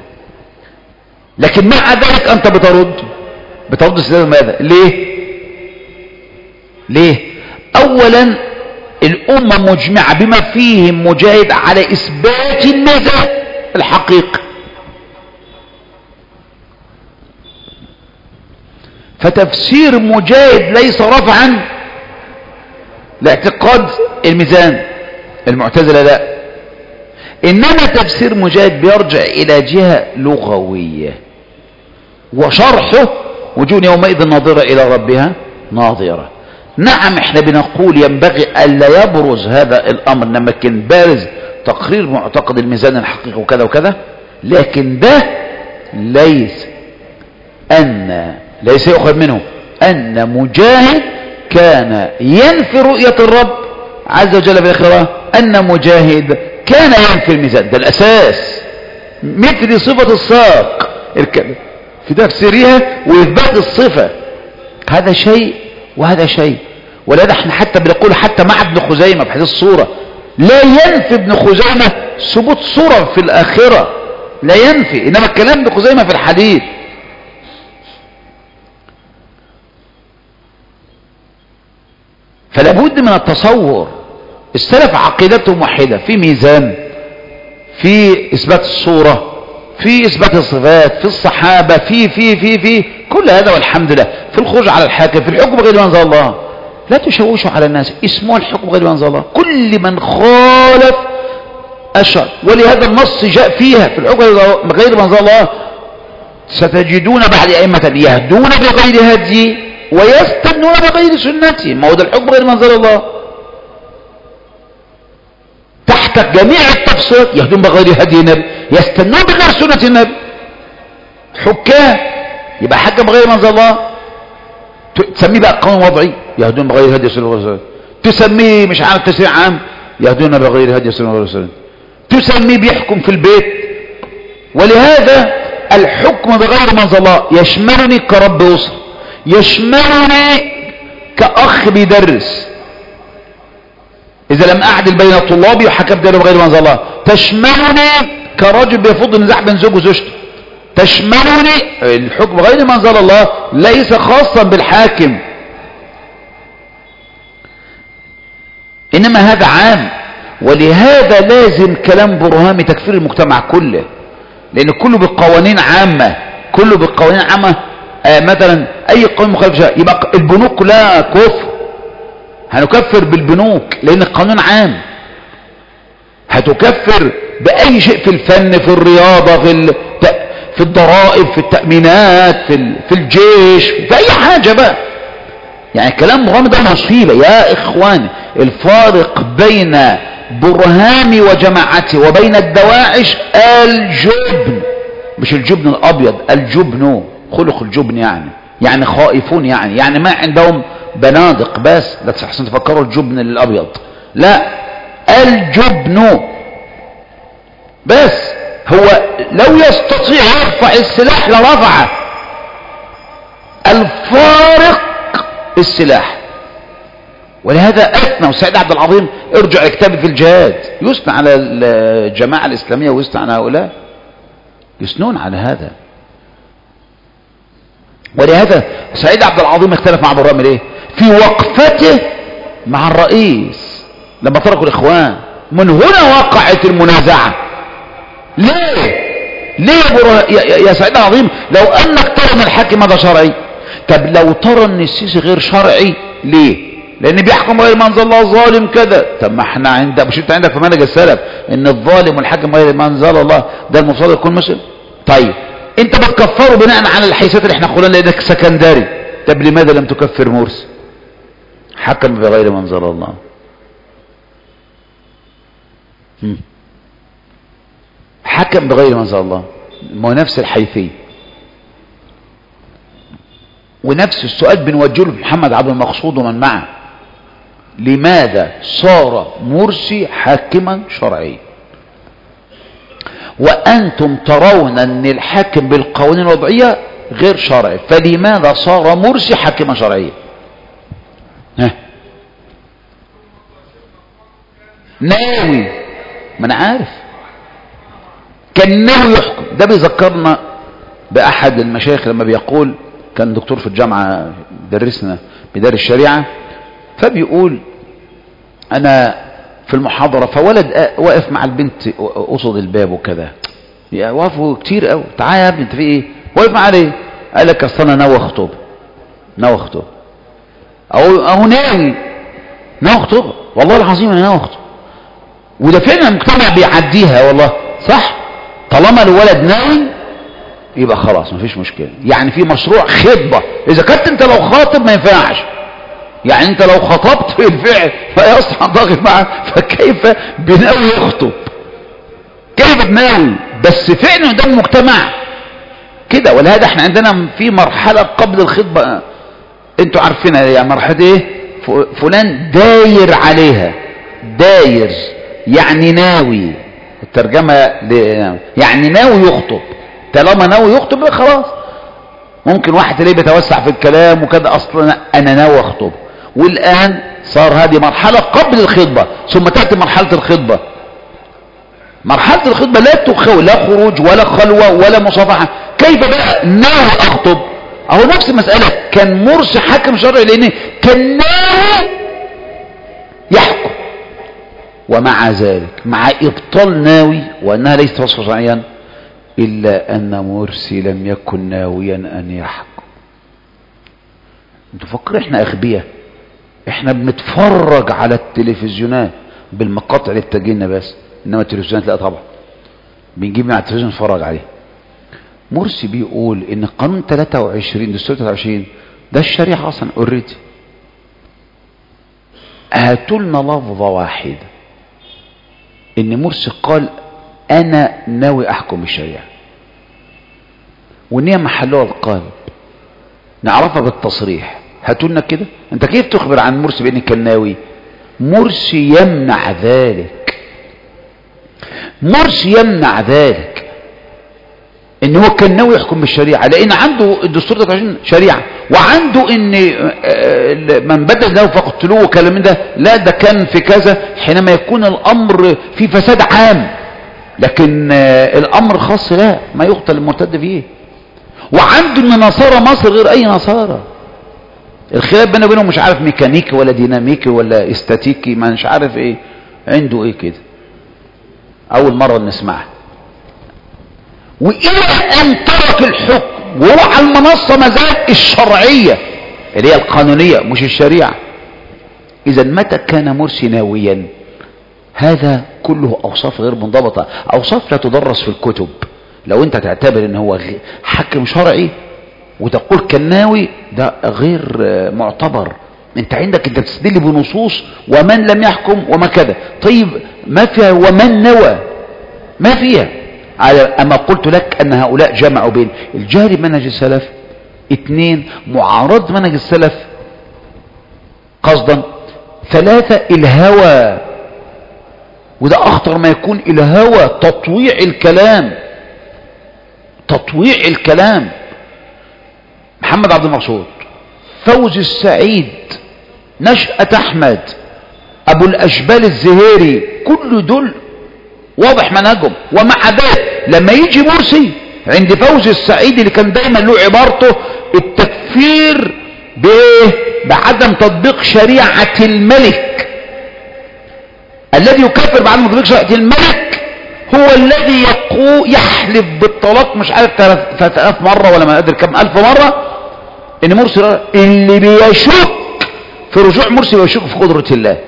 لكن مع ذلك انت بترد استدلال ماذا؟ ليه؟ اولا الامه مجمعه بما فيهم مجاهد على اثبات الميزان الحقيقي، فتفسير مجاهد ليس رفعا لاعتقاد الميزان، المعتزلة لا، إنما تفسير مجاهد بيرجع إلى جهة لغوية، وشرحه وجوه يومئذ ناظرة إلى ربها ناظرة. نعم احنا بنقول ينبغي ألا يبرز هذا الأمر لما كان بارز تقرير معتقد الميزان الحقيقي وكذا وكذا، لكن ده ليس يؤخذ منه أن مجاهد كان ينفي رؤية الرب عز وجل في الآخرة، أن مجاهد كان ينفي الميزان. ده الأساس، مثل صفة الساق في تفسيرها وإثبات الصفة، هذا شيء وهذا شيء. ولذا احنا حتى بنقول حتى مع ابن خزيمة في حديث الصورة لا ينفي ابن خزيمة ثبوت صورة في الآخرة، لا ينفي، إنما الكلام ابن خزيمة في الحديث. فلا بد من التصور. السلف عقيدتهم واحدة في ميزان، في إثبات الصورة، في إثبات الصفات، في الصحابة، في كل هذا، والحمد لله. في الخروج على الحاكم، في الحكم بغير ما أنزل الله، لا تشوشوا على الناس، اسمه الحكم بغير ما أنزل الله. كل من خالف أشر، ولهذا النص جاء فيها في الحكم بغير ما أنزل الله ستجدون بعد أئمة يهدون بغير هدي ويستنون بغير سنتي. ما هو ده الحكم بغير ما أنزل الله، تحت جميع التفسير يهدون بغير هدي النبي، يستنون بغير سنة النبي. حكام يبقى حكم بغير ما أنزل الله، تسميه بقى قانون وضعي يهدون بغير هدي سنة الله، تسميه مش عارف تشريع عام يهدون بغير هدي سنة الله، تسميه بيحكم في البيت. ولهذا الحكم بغير ما أنزل الله يشملني كرب أسرة، يشملني كأخ بيدرس إذا لم أعدل بين طلابي وحكمت بغير ما أنزل الله، تشملني كرجل بيفض النزاع بين زوج وزوجته، تشملني الحكم بغير ما أنزل الله ليس خاصا بالحاكم، انما هذا عام. ولهذا لازم كلام برهامي تكفير المجتمع كله، لان كله بالقوانين عامة، كله بالقوانين عامة. مثلا اي قانون مخالف يبقى البنوك كلها كفر، هنكفر بالبنوك لان القانون عام. هتكفر باي شيء في الفن، في الرياضة، في الضرائب، في التأمينات، في الجيش، في اي حاجة بقى. يعني كلام برهامي ده مصيبة يا اخواني. الفارق بين برهامي وجماعته وبين الدواعش الجبن، مش الجبن الابيض، الجبن، خلق الجبن، يعني خائفون، يعني ما عندهم بنادق بس، لا تحسن تفكروا الجبن الابيض، لا، الجبن بس. هو لو يستطيع يرفع السلاح لرفعه، الفارق السلاح. ولهذا أثنى وسعيد عبد العظيم، ارجع كتابي في الجهاد، يثنى على الجماعة الإسلامية ويثنى على هؤلاء، يثنون على هذا. ولهذا سعيد عبد العظيم اختلف مع برهامي ليه؟ في وقفته مع الرئيس لما تركوا الإخوان. من هنا وقعت المنازعة. ليه يا سعيد العظيم؟ لو أنك ترى أن الحاكم هذا شرعي، طب لو ترى أن السيسي غير شرعي، ليه؟ لأن بيحكم غير ما أنزل الله، ظالم كذا. طب ما احنا مش انت عندك في منهج السلف ان الظالم والحاكم غير ما أنزل الله ده المفروض يكون مسلم؟ طيب انت بتكفره بناء على الحيثيات اللي احنا قلنا لانك سكندري. طب لماذا لم تكفر مرسي؟ حكم بغير ما أنزل الله. حكم بغير ما أنزل الله، ما هو نفس الحيثية ونفس السؤال بنوجهه لمحمد عبد المقصود ومن معه. لماذا صار مرسي حاكما شرعيا وأنتم ترون أن الحاكم بالقوانين الوضعية غير شرعي، فلماذا صار مرسي حاكما شرعيا؟ ناوي، ما أنا عارف كان ناوي يحكم. ده بيذكرنا بأحد المشايخ لما بيقول، كان دكتور في الجامعة درسنا بدار الشريعة، فبيقول أنا في المحاضرة فولد واقف مع البنت قصد الباب وكذا، وقفوا كتير قوي، تعالى يا ابني انت في ايه؟ واقف معاه ليه؟ قال لك اصل انا ناوي اخطب. اهو ناوي اخطب، والله العظيم انا ناوي اخطب. وده فعلا المجتمع بيعديها والله صح. طالما الولد ناوي يبقى خلاص مفيش مشكلة. يعني في مشروع خطبة، اذا كنت انت لو خاطب ما ينفعش، يعني انت لو خطبت بالفعل فيصحى ضاغط معه، فكيف بناوي يخطب؟ كيف بناوي؟ بس فعلا ده المجتمع كده. ولهذا احنا عندنا في مرحلة قبل الخطبة، انتوا عارفينها، يعني مرحلة ايه؟ فلان داير عليها، داير يعني ناوي، الترجمة يعني ناوي يخطب. طالما ناوي يخطب يبقى خلاص. ممكن واحد تلاقيه بيتوسع في الكلام وكده، اصلا انا ناوي اخطب. والان صار هذه مرحلة قبل الخطبة، ثم تأتي مرحلة الخطبة. مرحلة الخطبة لا تخول، لا خروج ولا خلوة ولا مصافحة. كيف بقى ناوي اخطب؟ اهو نفس المسألة. كان مرسي حاكم شرعي لان كان ناوي يحكم، ومع ذلك مع ابطال ناوي وانها ليست وصفا شرعيا، الا ان مرسي لم يكن ناويا ان يحكم. انتوا فكروا احنا اغبياء؟ احنا بنتفرج على التلفزيونات بالمقاطع اللي بتجينا بس، انما التلفزيونات لا طبعا، بنجيب من على التلفزيون نتفرج عليه. مرسي بيقول ان قانون 23 دستور 23 ده الشريعة اصلا اوريدي. هاتوا لنا لفظة واحدة ان مرسي قال انا ناوي احكم بالشريعة، وان هي محلها القلب، نعرفها بالتصريح. هاتوا لنا كده. انت كيف تخبر عن مرسي بان كان ناوي؟ مرسي يمنع ذلك، مرسي يمنع ذلك ان هو كان ناوي يحكم بالشريعة، لان عنده الدستور 23 شريعة، وعنده ان من بدل له فاقتلوه وكلام من ده، لا ده كان في كذا حينما يكون الامر في فساد عام، لكن الامر خاص لا، ما يقتل المرتد فيه. وعنده ان نصارى مصر غير اي نصارى، الخلاف بينه وبينه مش عارف ميكانيكي ولا ديناميكي ولا استاتيكي، ما مش عارف ايه عنده ايه كده، اول مرة نسمعها. والى ان ترك الحكم وهو على المنصة مازال الشرعية اللي هي القانونية مش الشريعة. اذا متى كان مرسي ناويا؟ هذا كله اوصاف غير منضبطة، اوصاف لا تدرس في الكتب. لو انت تعتبر ان هو حكم شرعي وتقول كالناوي، ده غير معتبر. انت عندك انت بتستدل بنصوص ومن لم يحكم وما كذا. طيب ما فيها ومن نوى؟ ما فيها. اما قلت لك ان هؤلاء جمعوا بين الجهل بمنهج السلف، 2 معارض منهج السلف قصدا، 3 الهوى، وده اخطر ما يكون، الهوى تطويع الكلام، تطويع الكلام. محمد عبد المقصود، فوزي السعيد، نشأة احمد، ابو الاشبال الزهيري، كل دول واضح منهجهم. ومع ذلك لما يجي مرسي عند فوزي السعيد اللي كان دايما له عبارته التكفير بايه؟ بعدم تطبيق شريعة الملك، الذي يكفر بعدم تطبيق شريعة الملك هو الذي يحلف بالطلاق مش عارف 3000 مرة ولا ما ادري كم الف مرة، ان مرسي اللي بيشك في رجوع مرسي ويشك في قدرة الله.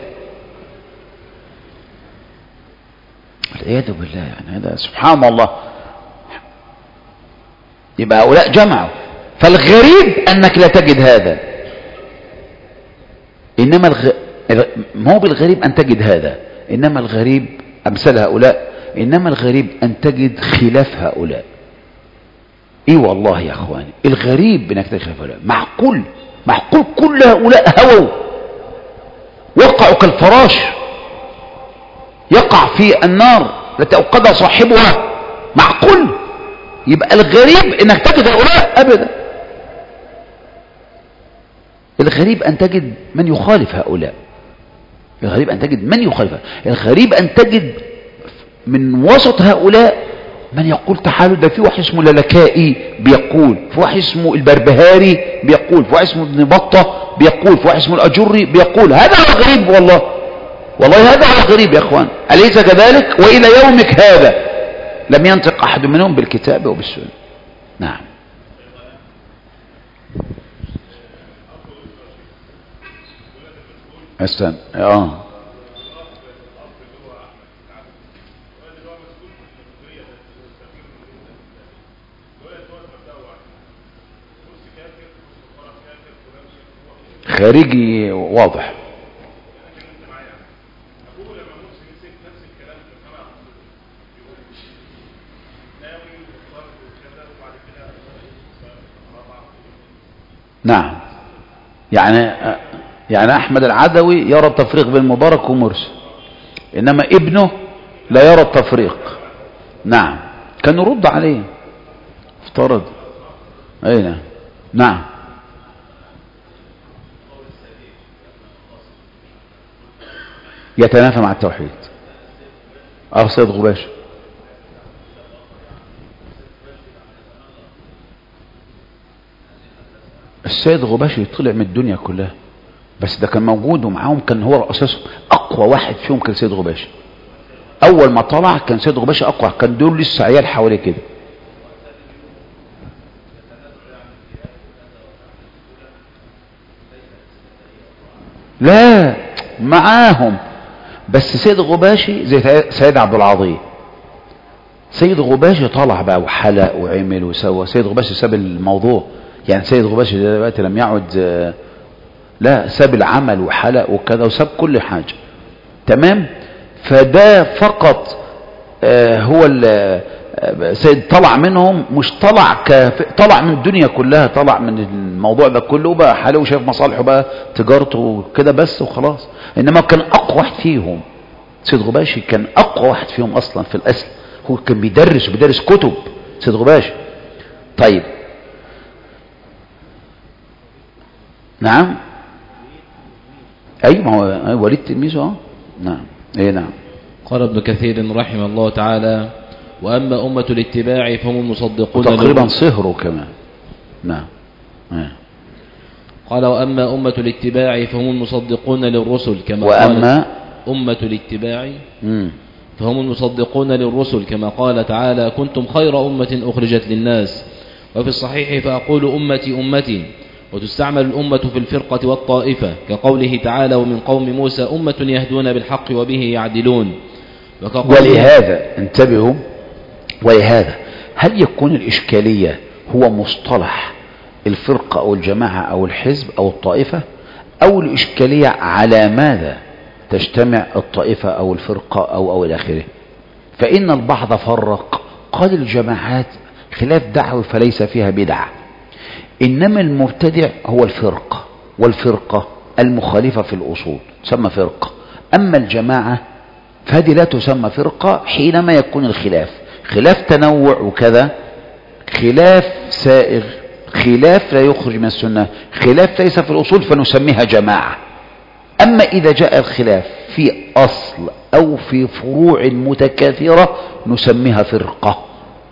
والعياذ بالله، يعني هذا سبحان الله. يبقى هؤلاء جمعوا. فالغريب انك لا تجد هذا، انما ما هو بالغريب ان تجد هذا، انما الغريب امثال هؤلاء، انما الغريب ان تجد خلاف هؤلاء. ايه والله يا اخواني الغريب انك تجد خلاف هؤلاء. معقول كل هؤلاء هووا وقعوا كالفراش يقع في النار التي اوقدها صاحبها. معقول؟ يبقى الغريب انك تجد هؤلاء ابدا. الغريب ان تجد من يخالف هؤلاء، الغريب ان تجد من يخالف، الغريب ان تجد من وسط هؤلاء من يقول تعالوا ده في واحد اسمه لالكائي بيقول، في واحد اسمه البربهاري بيقول، في واحد اسمه ابن بطة بيقول، في واحد اسمه الأجري بيقول. هذا هو الغريب والله هذا هو الغريب يا اخوان، أليس كذلك؟ وإلى يومك هذا لم ينطق أحد منهم بالكتاب وبالسنة. نعم. استنى خارجي واضح. نعم، يعني احمد العدوي يرى التفريق بين مبارك ومرسي، انما ابنه لا يرى التفريق. نعم، كان يرد عليه افترض. اي نعم يتنافى مع التوحيد. سيد غباش السيد غباشي طلع من الدنيا كلها، بس ده كان موجود ومعاهم، كان هو اساسهم اقوى واحد فيهم كان سيد غباشي. اول ما طلع كان سيد غباشي اقوى، كان دول لسه عيال حواليه كده. لا معاهم، بس سيد غباشي زي سيد عبد العظيم. سيد غباشي طلع بقى وحلق وعمل وسوى. سيد غباشي ساب الموضوع، يعني سيد غباشي دلوقتي لم يعد، لا ساب العمل وحلق وكذا وساب كل حاجة. تمام. فده فقط هو سيد طلع منهم، مش طلع طلع من الدنيا كلها، طلع من الموضوع ده كله بقى حلو وشايف مصالحه بقى تجارته وكده بس وخلاص. انما كان اقوى واحد فيهم سيد غباشي، كان اقوى واحد فيهم اصلا في الاصل. هو كان بيدرس كتب سيد غباشي. طيب نعم ايوه، ما هو وليد تلميذه. نعم نعم. قال ابن كثير رحمه الله تعالى: وأما أمة الاتباع فهم المصدقون تقريبا صهروا كمان. نعم. قال وأما أمة الاتباع فهم المصدقون للرسل كما وأما أمة الاتباع فهم المصدقون للرسل كما قال تعالى كنتم خير أمة أخرجت للناس. وفي الصحيح فأقول أمتي أمتي، وتستعمل الأمة في الفرقة والطائفة كقوله تعالى ومن قوم موسى أمة يهدون بالحق وبه يعدلون. ولهذا انتبهوا، ولهذا هل يكون الإشكالية هو مصطلح الفرقة أو الجماعة أو الحزب أو الطائفة، أو الإشكالية على ماذا تجتمع الطائفة أو الفرقة أو إلى آخره؟ فإن البعض فرق قال الجماعات خلاف دعوي فليس فيها بدعة، إنما المبتدع هو الفرقة، والفرقة المخالفة في الأصول تسمى فرقة. أما الجماعة فهذه لا تسمى فرقة حينما يكون الخلاف خلاف تنوع وكذا، خلاف سائغ، خلاف لا يخرج من السنة، خلاف ليس في الأصول، فنسميها جماعة. أما إذا جاء الخلاف في أصل أو في فروع متكاثرة نسميها فرقة،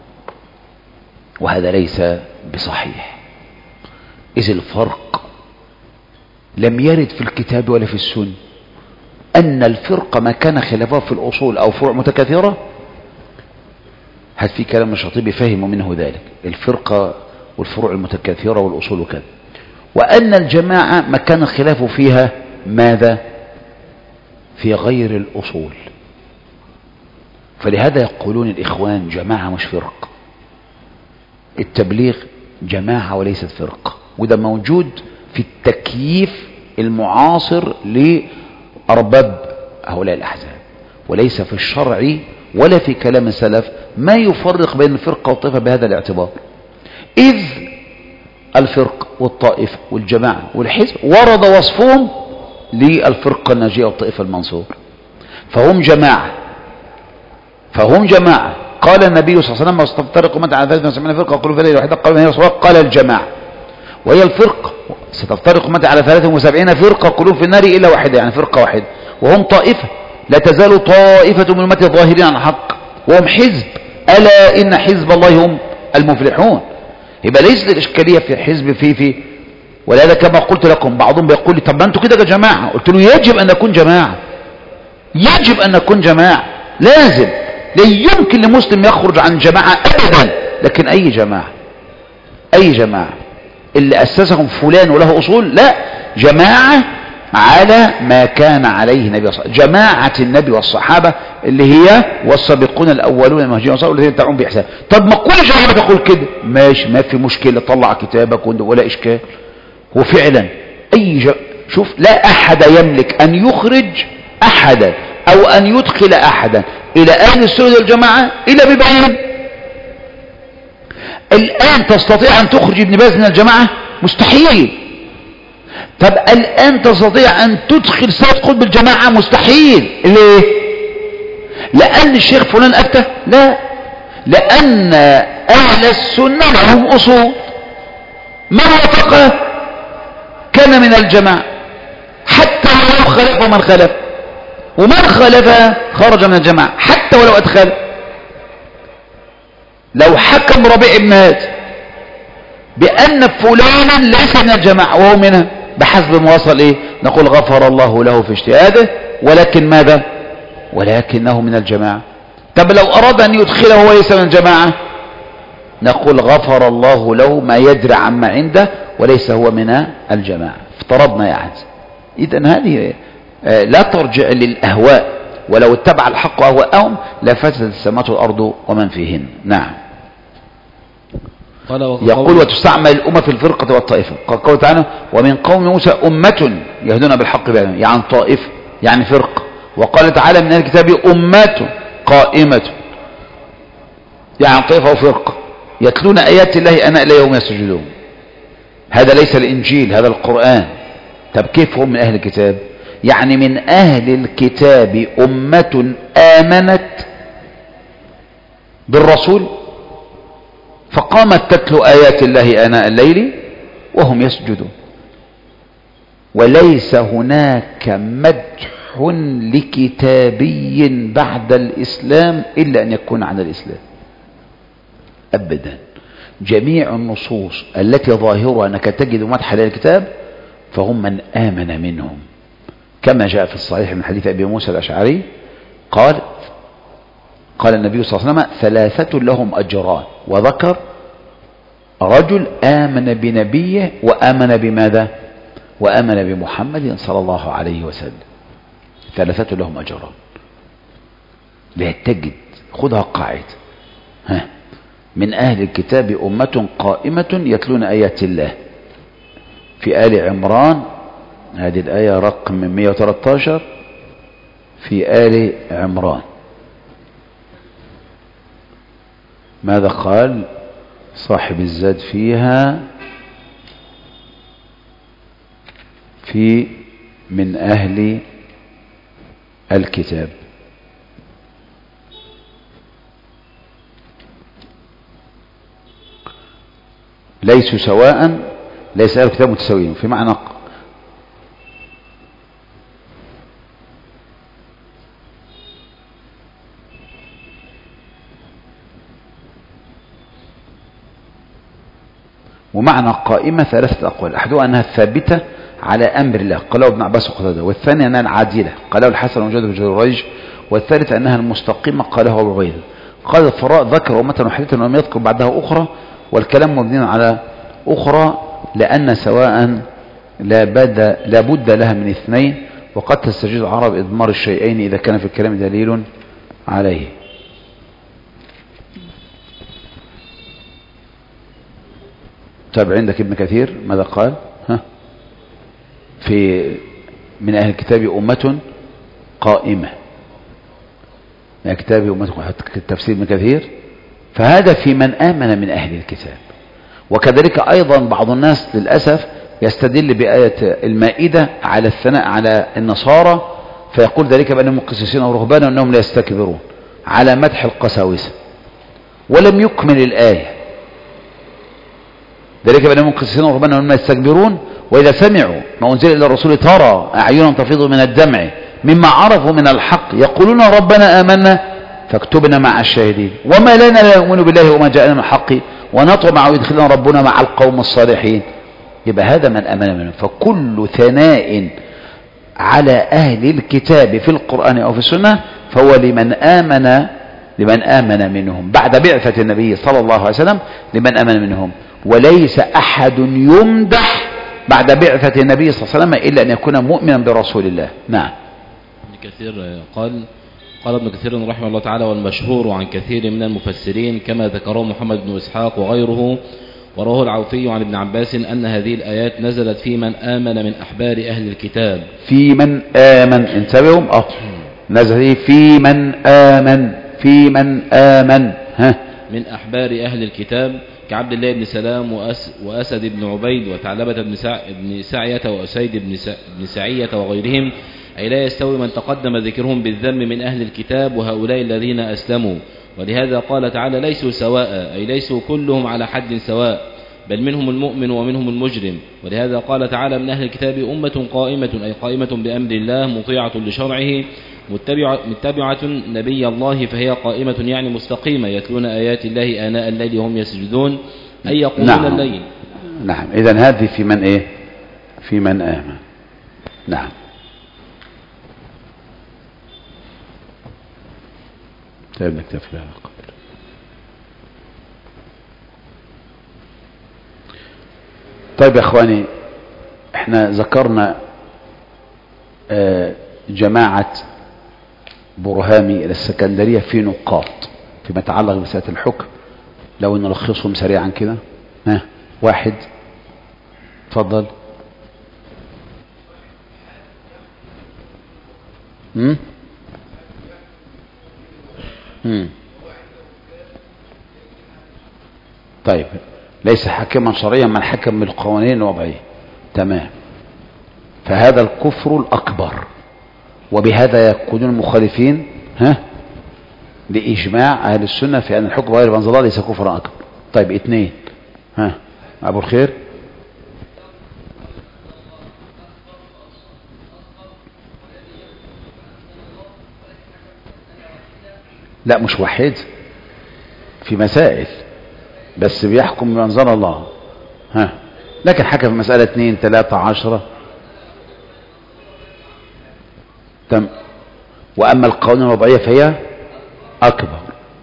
وهذا ليس بصحيح، إذ الفرق لم يرد في الكتاب ولا في السنة أن الفرقة ما كان خلافه في الأصول أو فروع متكاثرة. هذا في كلام الشاطبي فهم منه ذلك، الفرقة والفروع المتكاثرة والأصول وكذا. وأن الجماعة ما كان خلافه فيها ماذا؟ في غير الأصول. فلهذا يقولون الإخوان جماعة مش فرق، التبليغ جماعة وليست فرقة، وده موجود في التكييف المعاصر لأرباب هؤلاء الأحزاب، وليس في الشرع ولا في كلام السلف ما يفرق بين الفرقة والطائفة بهذا الاعتبار، إذ الفرقة والطائفة والجماعة والحزب ورد وصفهم للفرقة الناجية والطائفة المنصور، فهم جماعة، فهم جماعة. قال النبي صلى الله عليه وسلم ستفترق أمتي على 73 فرقة وكل فرقة واحدة، قال من هي الصواب؟ قال الجماعة. وهي الفرقة ستفترق أمتي على 73 فرقة كلهم في النار إلا واحدة، يعني فرقة واحدة، وهم طائفة لا تزال طائفة من أمتي ظاهرين عن الحق وهم حزب، ألا إن حزب الله هم المفلحون. يبقى ليس الإشكالية في حزب في ولهذا كما قلت لكم بعضهم بيقول لي طب ما أنتوا كده جماعة، قلت له يجب أن نكون جماعة، يجب أن نكون جماعة، لازم، لا يمكن لمسلم يخرج عن جماعة أبدا. لكن أي جماعة؟ أي جماعة؟ اللي أسسهم فلان وله أصول؟ لا، جماعة على ما كان عليه النبي صلى الله عليه وسلم، جماعة النبي والصحابة اللي هي والسابقون الأولون المهاجرين والأنصار والذين تبعهم بإحسان. طب ما كل جماعة تقول كده ماشي، ما في مشكلة، طلع كتابك ولا إشكال. وفعلا شوف، لا أحد يملك أن يخرج أحدا أو أن يدخل أحدا إلى أهل السنة والجماعة إلا ببيان. الآن تستطيع أن تخرج ابن باز من الجماعة؟ مستحيل. طب الآن تستطيع أن تدخل سيد قطب الجماعة؟ مستحيل. ليه؟ لأن الشيخ فلان أفتى؟ لا، لأن أهل السنة لهم أصول، من وافقه كان من الجماعة، حتى ولو خلف من خلف، ومن خلفها خرج من الجماعة حتى ولو أدخل. لو حكم ربيع بن هادي بأن فلانا ليس من الجماعة وهو منها بحسب ما وصل إيه؟ نقول غفر الله له في اجتهاده، ولكن ماذا؟ ولكنه من الجماعة. طب لو أراد أن يدخله وهو ليس من الجماعة نقول غفر الله له ما يدري عما عنده وليس هو من الجماعة. افترضنا يعني. إذن هذه لا ترجع للأهواء، ولو اتبع الحق أهواءهم لفسدت السماوات والأرض ومن فيهن. نعم. يقول وتستعمل الأمة في الفرقة والطائفة، قال قوله تعالى ومن قوم موسى أمة يهدون بالحق بأعينهم، يعني طائفة يعني فرقة. وقال تعالى من الكتاب أمة قائمة، يعني طائفة وفرقة يتلون آيات الله آناء الليل وهم يسجدون. هذا ليس الإنجيل، هذا القرآن. طب كيف هم من أهل الكتاب؟ يعني من أهل الكتاب أمة آمنت بالرسول فقامت تتلو آيات الله آناء الليل وهم يسجدون. وليس هناك مدح لكتابي بعد الإسلام إلا أن يكون عن الإسلام أبدا. جميع النصوص التي ظاهرها أنك تجد مدح للكتاب فهم من آمن منهم، كما جاء في الصحيح من حديث أبي موسى الأشعري قال النبي صلى الله عليه وسلم 3 لهم أجران، وذكر رجل آمن بنبيه وآمن بماذا؟ وآمن بمحمد صلى الله عليه وسلم. 3 لهم أجران. لا تجد، خذها قاعدة، من أهل الكتاب أمة قائمة يتلون آيات الله. في آل عمران هذه الآية رقم 113 في آل عمران ماذا قال صاحب الزاد فيها؟ في من أهل الكتاب. ليسوا سواء، ليس أهل الكتاب متساويين في معنى ومعنى قائمة 3 أقوال، أحدها أنها ثابتة على أمر الله قاله ابن عباس وقتادة، والثاني أنها العادلة قاله الحسن ومجاهد بن جريج، والثالث أنها المستقيمة قاله أبو عبيدة. قال الفراء ذكر أمة واحدة ولم يذكر بعدها أخرى، والكلام مبني على أخرى لأن سواء لا بد لها من 2، وقد تستجيز العرب إضمار الشيئين إذا كان في الكلام دليل عليه. طيب عندك ابن كثير ماذا قال؟ في من أهل الكتاب أمة قائمة، من كتاب أمة تفسير ابن كثير، فهذا في من آمن من أهل الكتاب. وكذلك أيضا بعض الناس للأسف يستدل بآية المائدة على الثناء على النصارى، فيقول ذلك بأنهم قسيسين أو رهبان وأنهم لا يستكبرون، على مدح القساوسة، ولم يكمل الآية. ذلك بأنهم قسيسين أو رهبان وأنهم لا يستكبرون، وإذا سمعوا ما أنزل إلى الرسول ترى أعينهم تفيض من الدمع مما عرفوا من الحق يقولون ربنا آمنا فاكتبنا مع الشاهدين، وما لنا لا نؤمن بالله وما جاءنا من الحق ونطمع يدخلنا ربنا مع القوم الصالحين. يبقى هذا من آمن منهم. فكل ثناء على أهل الكتاب في القرآن أو في السنة فهو لمن آمن منهم بعد بعثة النبي صلى الله عليه وسلم، لمن آمن منهم. وليس أحد يمدح بعد بعثة النبي صلى الله عليه وسلم إلا أن يكون مؤمنا برسول الله. نعم. ابن كثير قال ابن كثير رحمه الله تعالى: والمشهور عن كثير من المفسرين كما ذكره محمد بن إسحاق وغيره ورواه العوفي عن ابن عباس أن هذه الآيات نزلت في من آمن من أحبار أهل الكتاب. في من آمن، انتبهوا، نزل في من آمن من أحبار أهل الكتاب كعبد الله بن سلام وأسد بن عبيد وثعلبة بن سعية وأسيد بن سعية وغيرهم، أي لا يستوي من تقدم ذكرهم بالذم من أهل الكتاب وهؤلاء الذين أسلموا. ولهذا قال تعالى: ليسوا سواء، أي ليسوا كلهم على حد سواء، بل منهم المؤمن ومنهم المجرم. ولهذا قال تعالى: من أهل الكتاب أمة قائمة، أي قائمة بأمر الله مطيعة لشرعه متبعة نبي الله، فهي قائمة يعني مستقيمة، يتلون آيات الله آناء الليل وهم يسجدون، أي يقومون الليل. نعم. إذن هذه في من إيه؟ في من آمن. نعم. طيب نكتفي بهذا القدر. طيب يا اخواني، احنا ذكرنا جماعة برهامي الى السكندرية في نقاط فيما يتعلق بمسألة الحكم، لو نلخصهم سريعا كده. واحد، تفضل. طيب، ليس حاكما شرعيا من حكم بالقوانين الوضعية. تمام. فهذا الكفر الأكبر، وبهذا يكونون مخالفين لإجماع أهل السنة في أن الحكم غير بأنزل الله ليس كفرا أكبر. طيب، 2. أبو الخير. لا، مش واحد، في مسائل بس بيحكم بأنزل الله، لكن حكم في مسألة 2 3 10 وأما القوانين الوضعية فهي أكبر.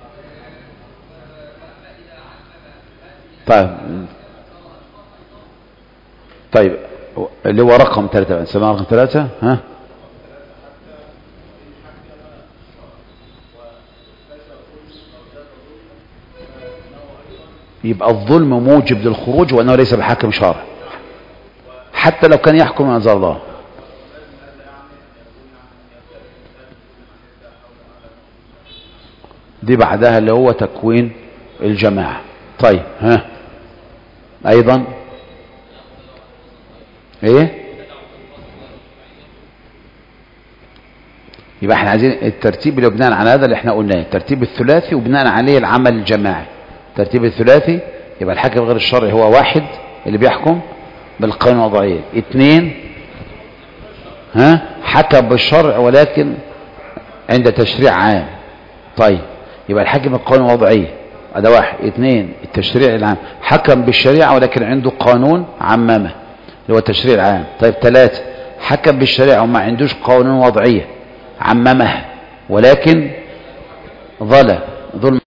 طيب اللي هو رقم 3 نسميه رقم 3. ها يبقى الظلم موجب للخروج وأنه ليس بحاكم شرع حتى لو كان يحكم من أنزل الله. دي بعدها اللي هو تكوين الجماعة. طيب ها أيضا ايه يبقى احنا عايزين الترتيب اللي بناء على هذا اللي احنا قلناه الترتيب الثلاثي وبناء عليه العمل الجماعي. الترتيب الثلاثي يبقى الحاكم غير الشرعي هو واحد اللي بيحكم بالقوانين الوضعية. 2 حكم بالشرع ولكن عند تشريع عام. طيب يبقى الحاكم بالقوانين الوضعية هذا 1. 2 التشريع العام حكم بالشريعة ولكن عنده قانون عممه اللي هو التشريع العام. طيب 3 حكم بالشريعة وما عندوش قانون وضعية عممها ولكن ظلم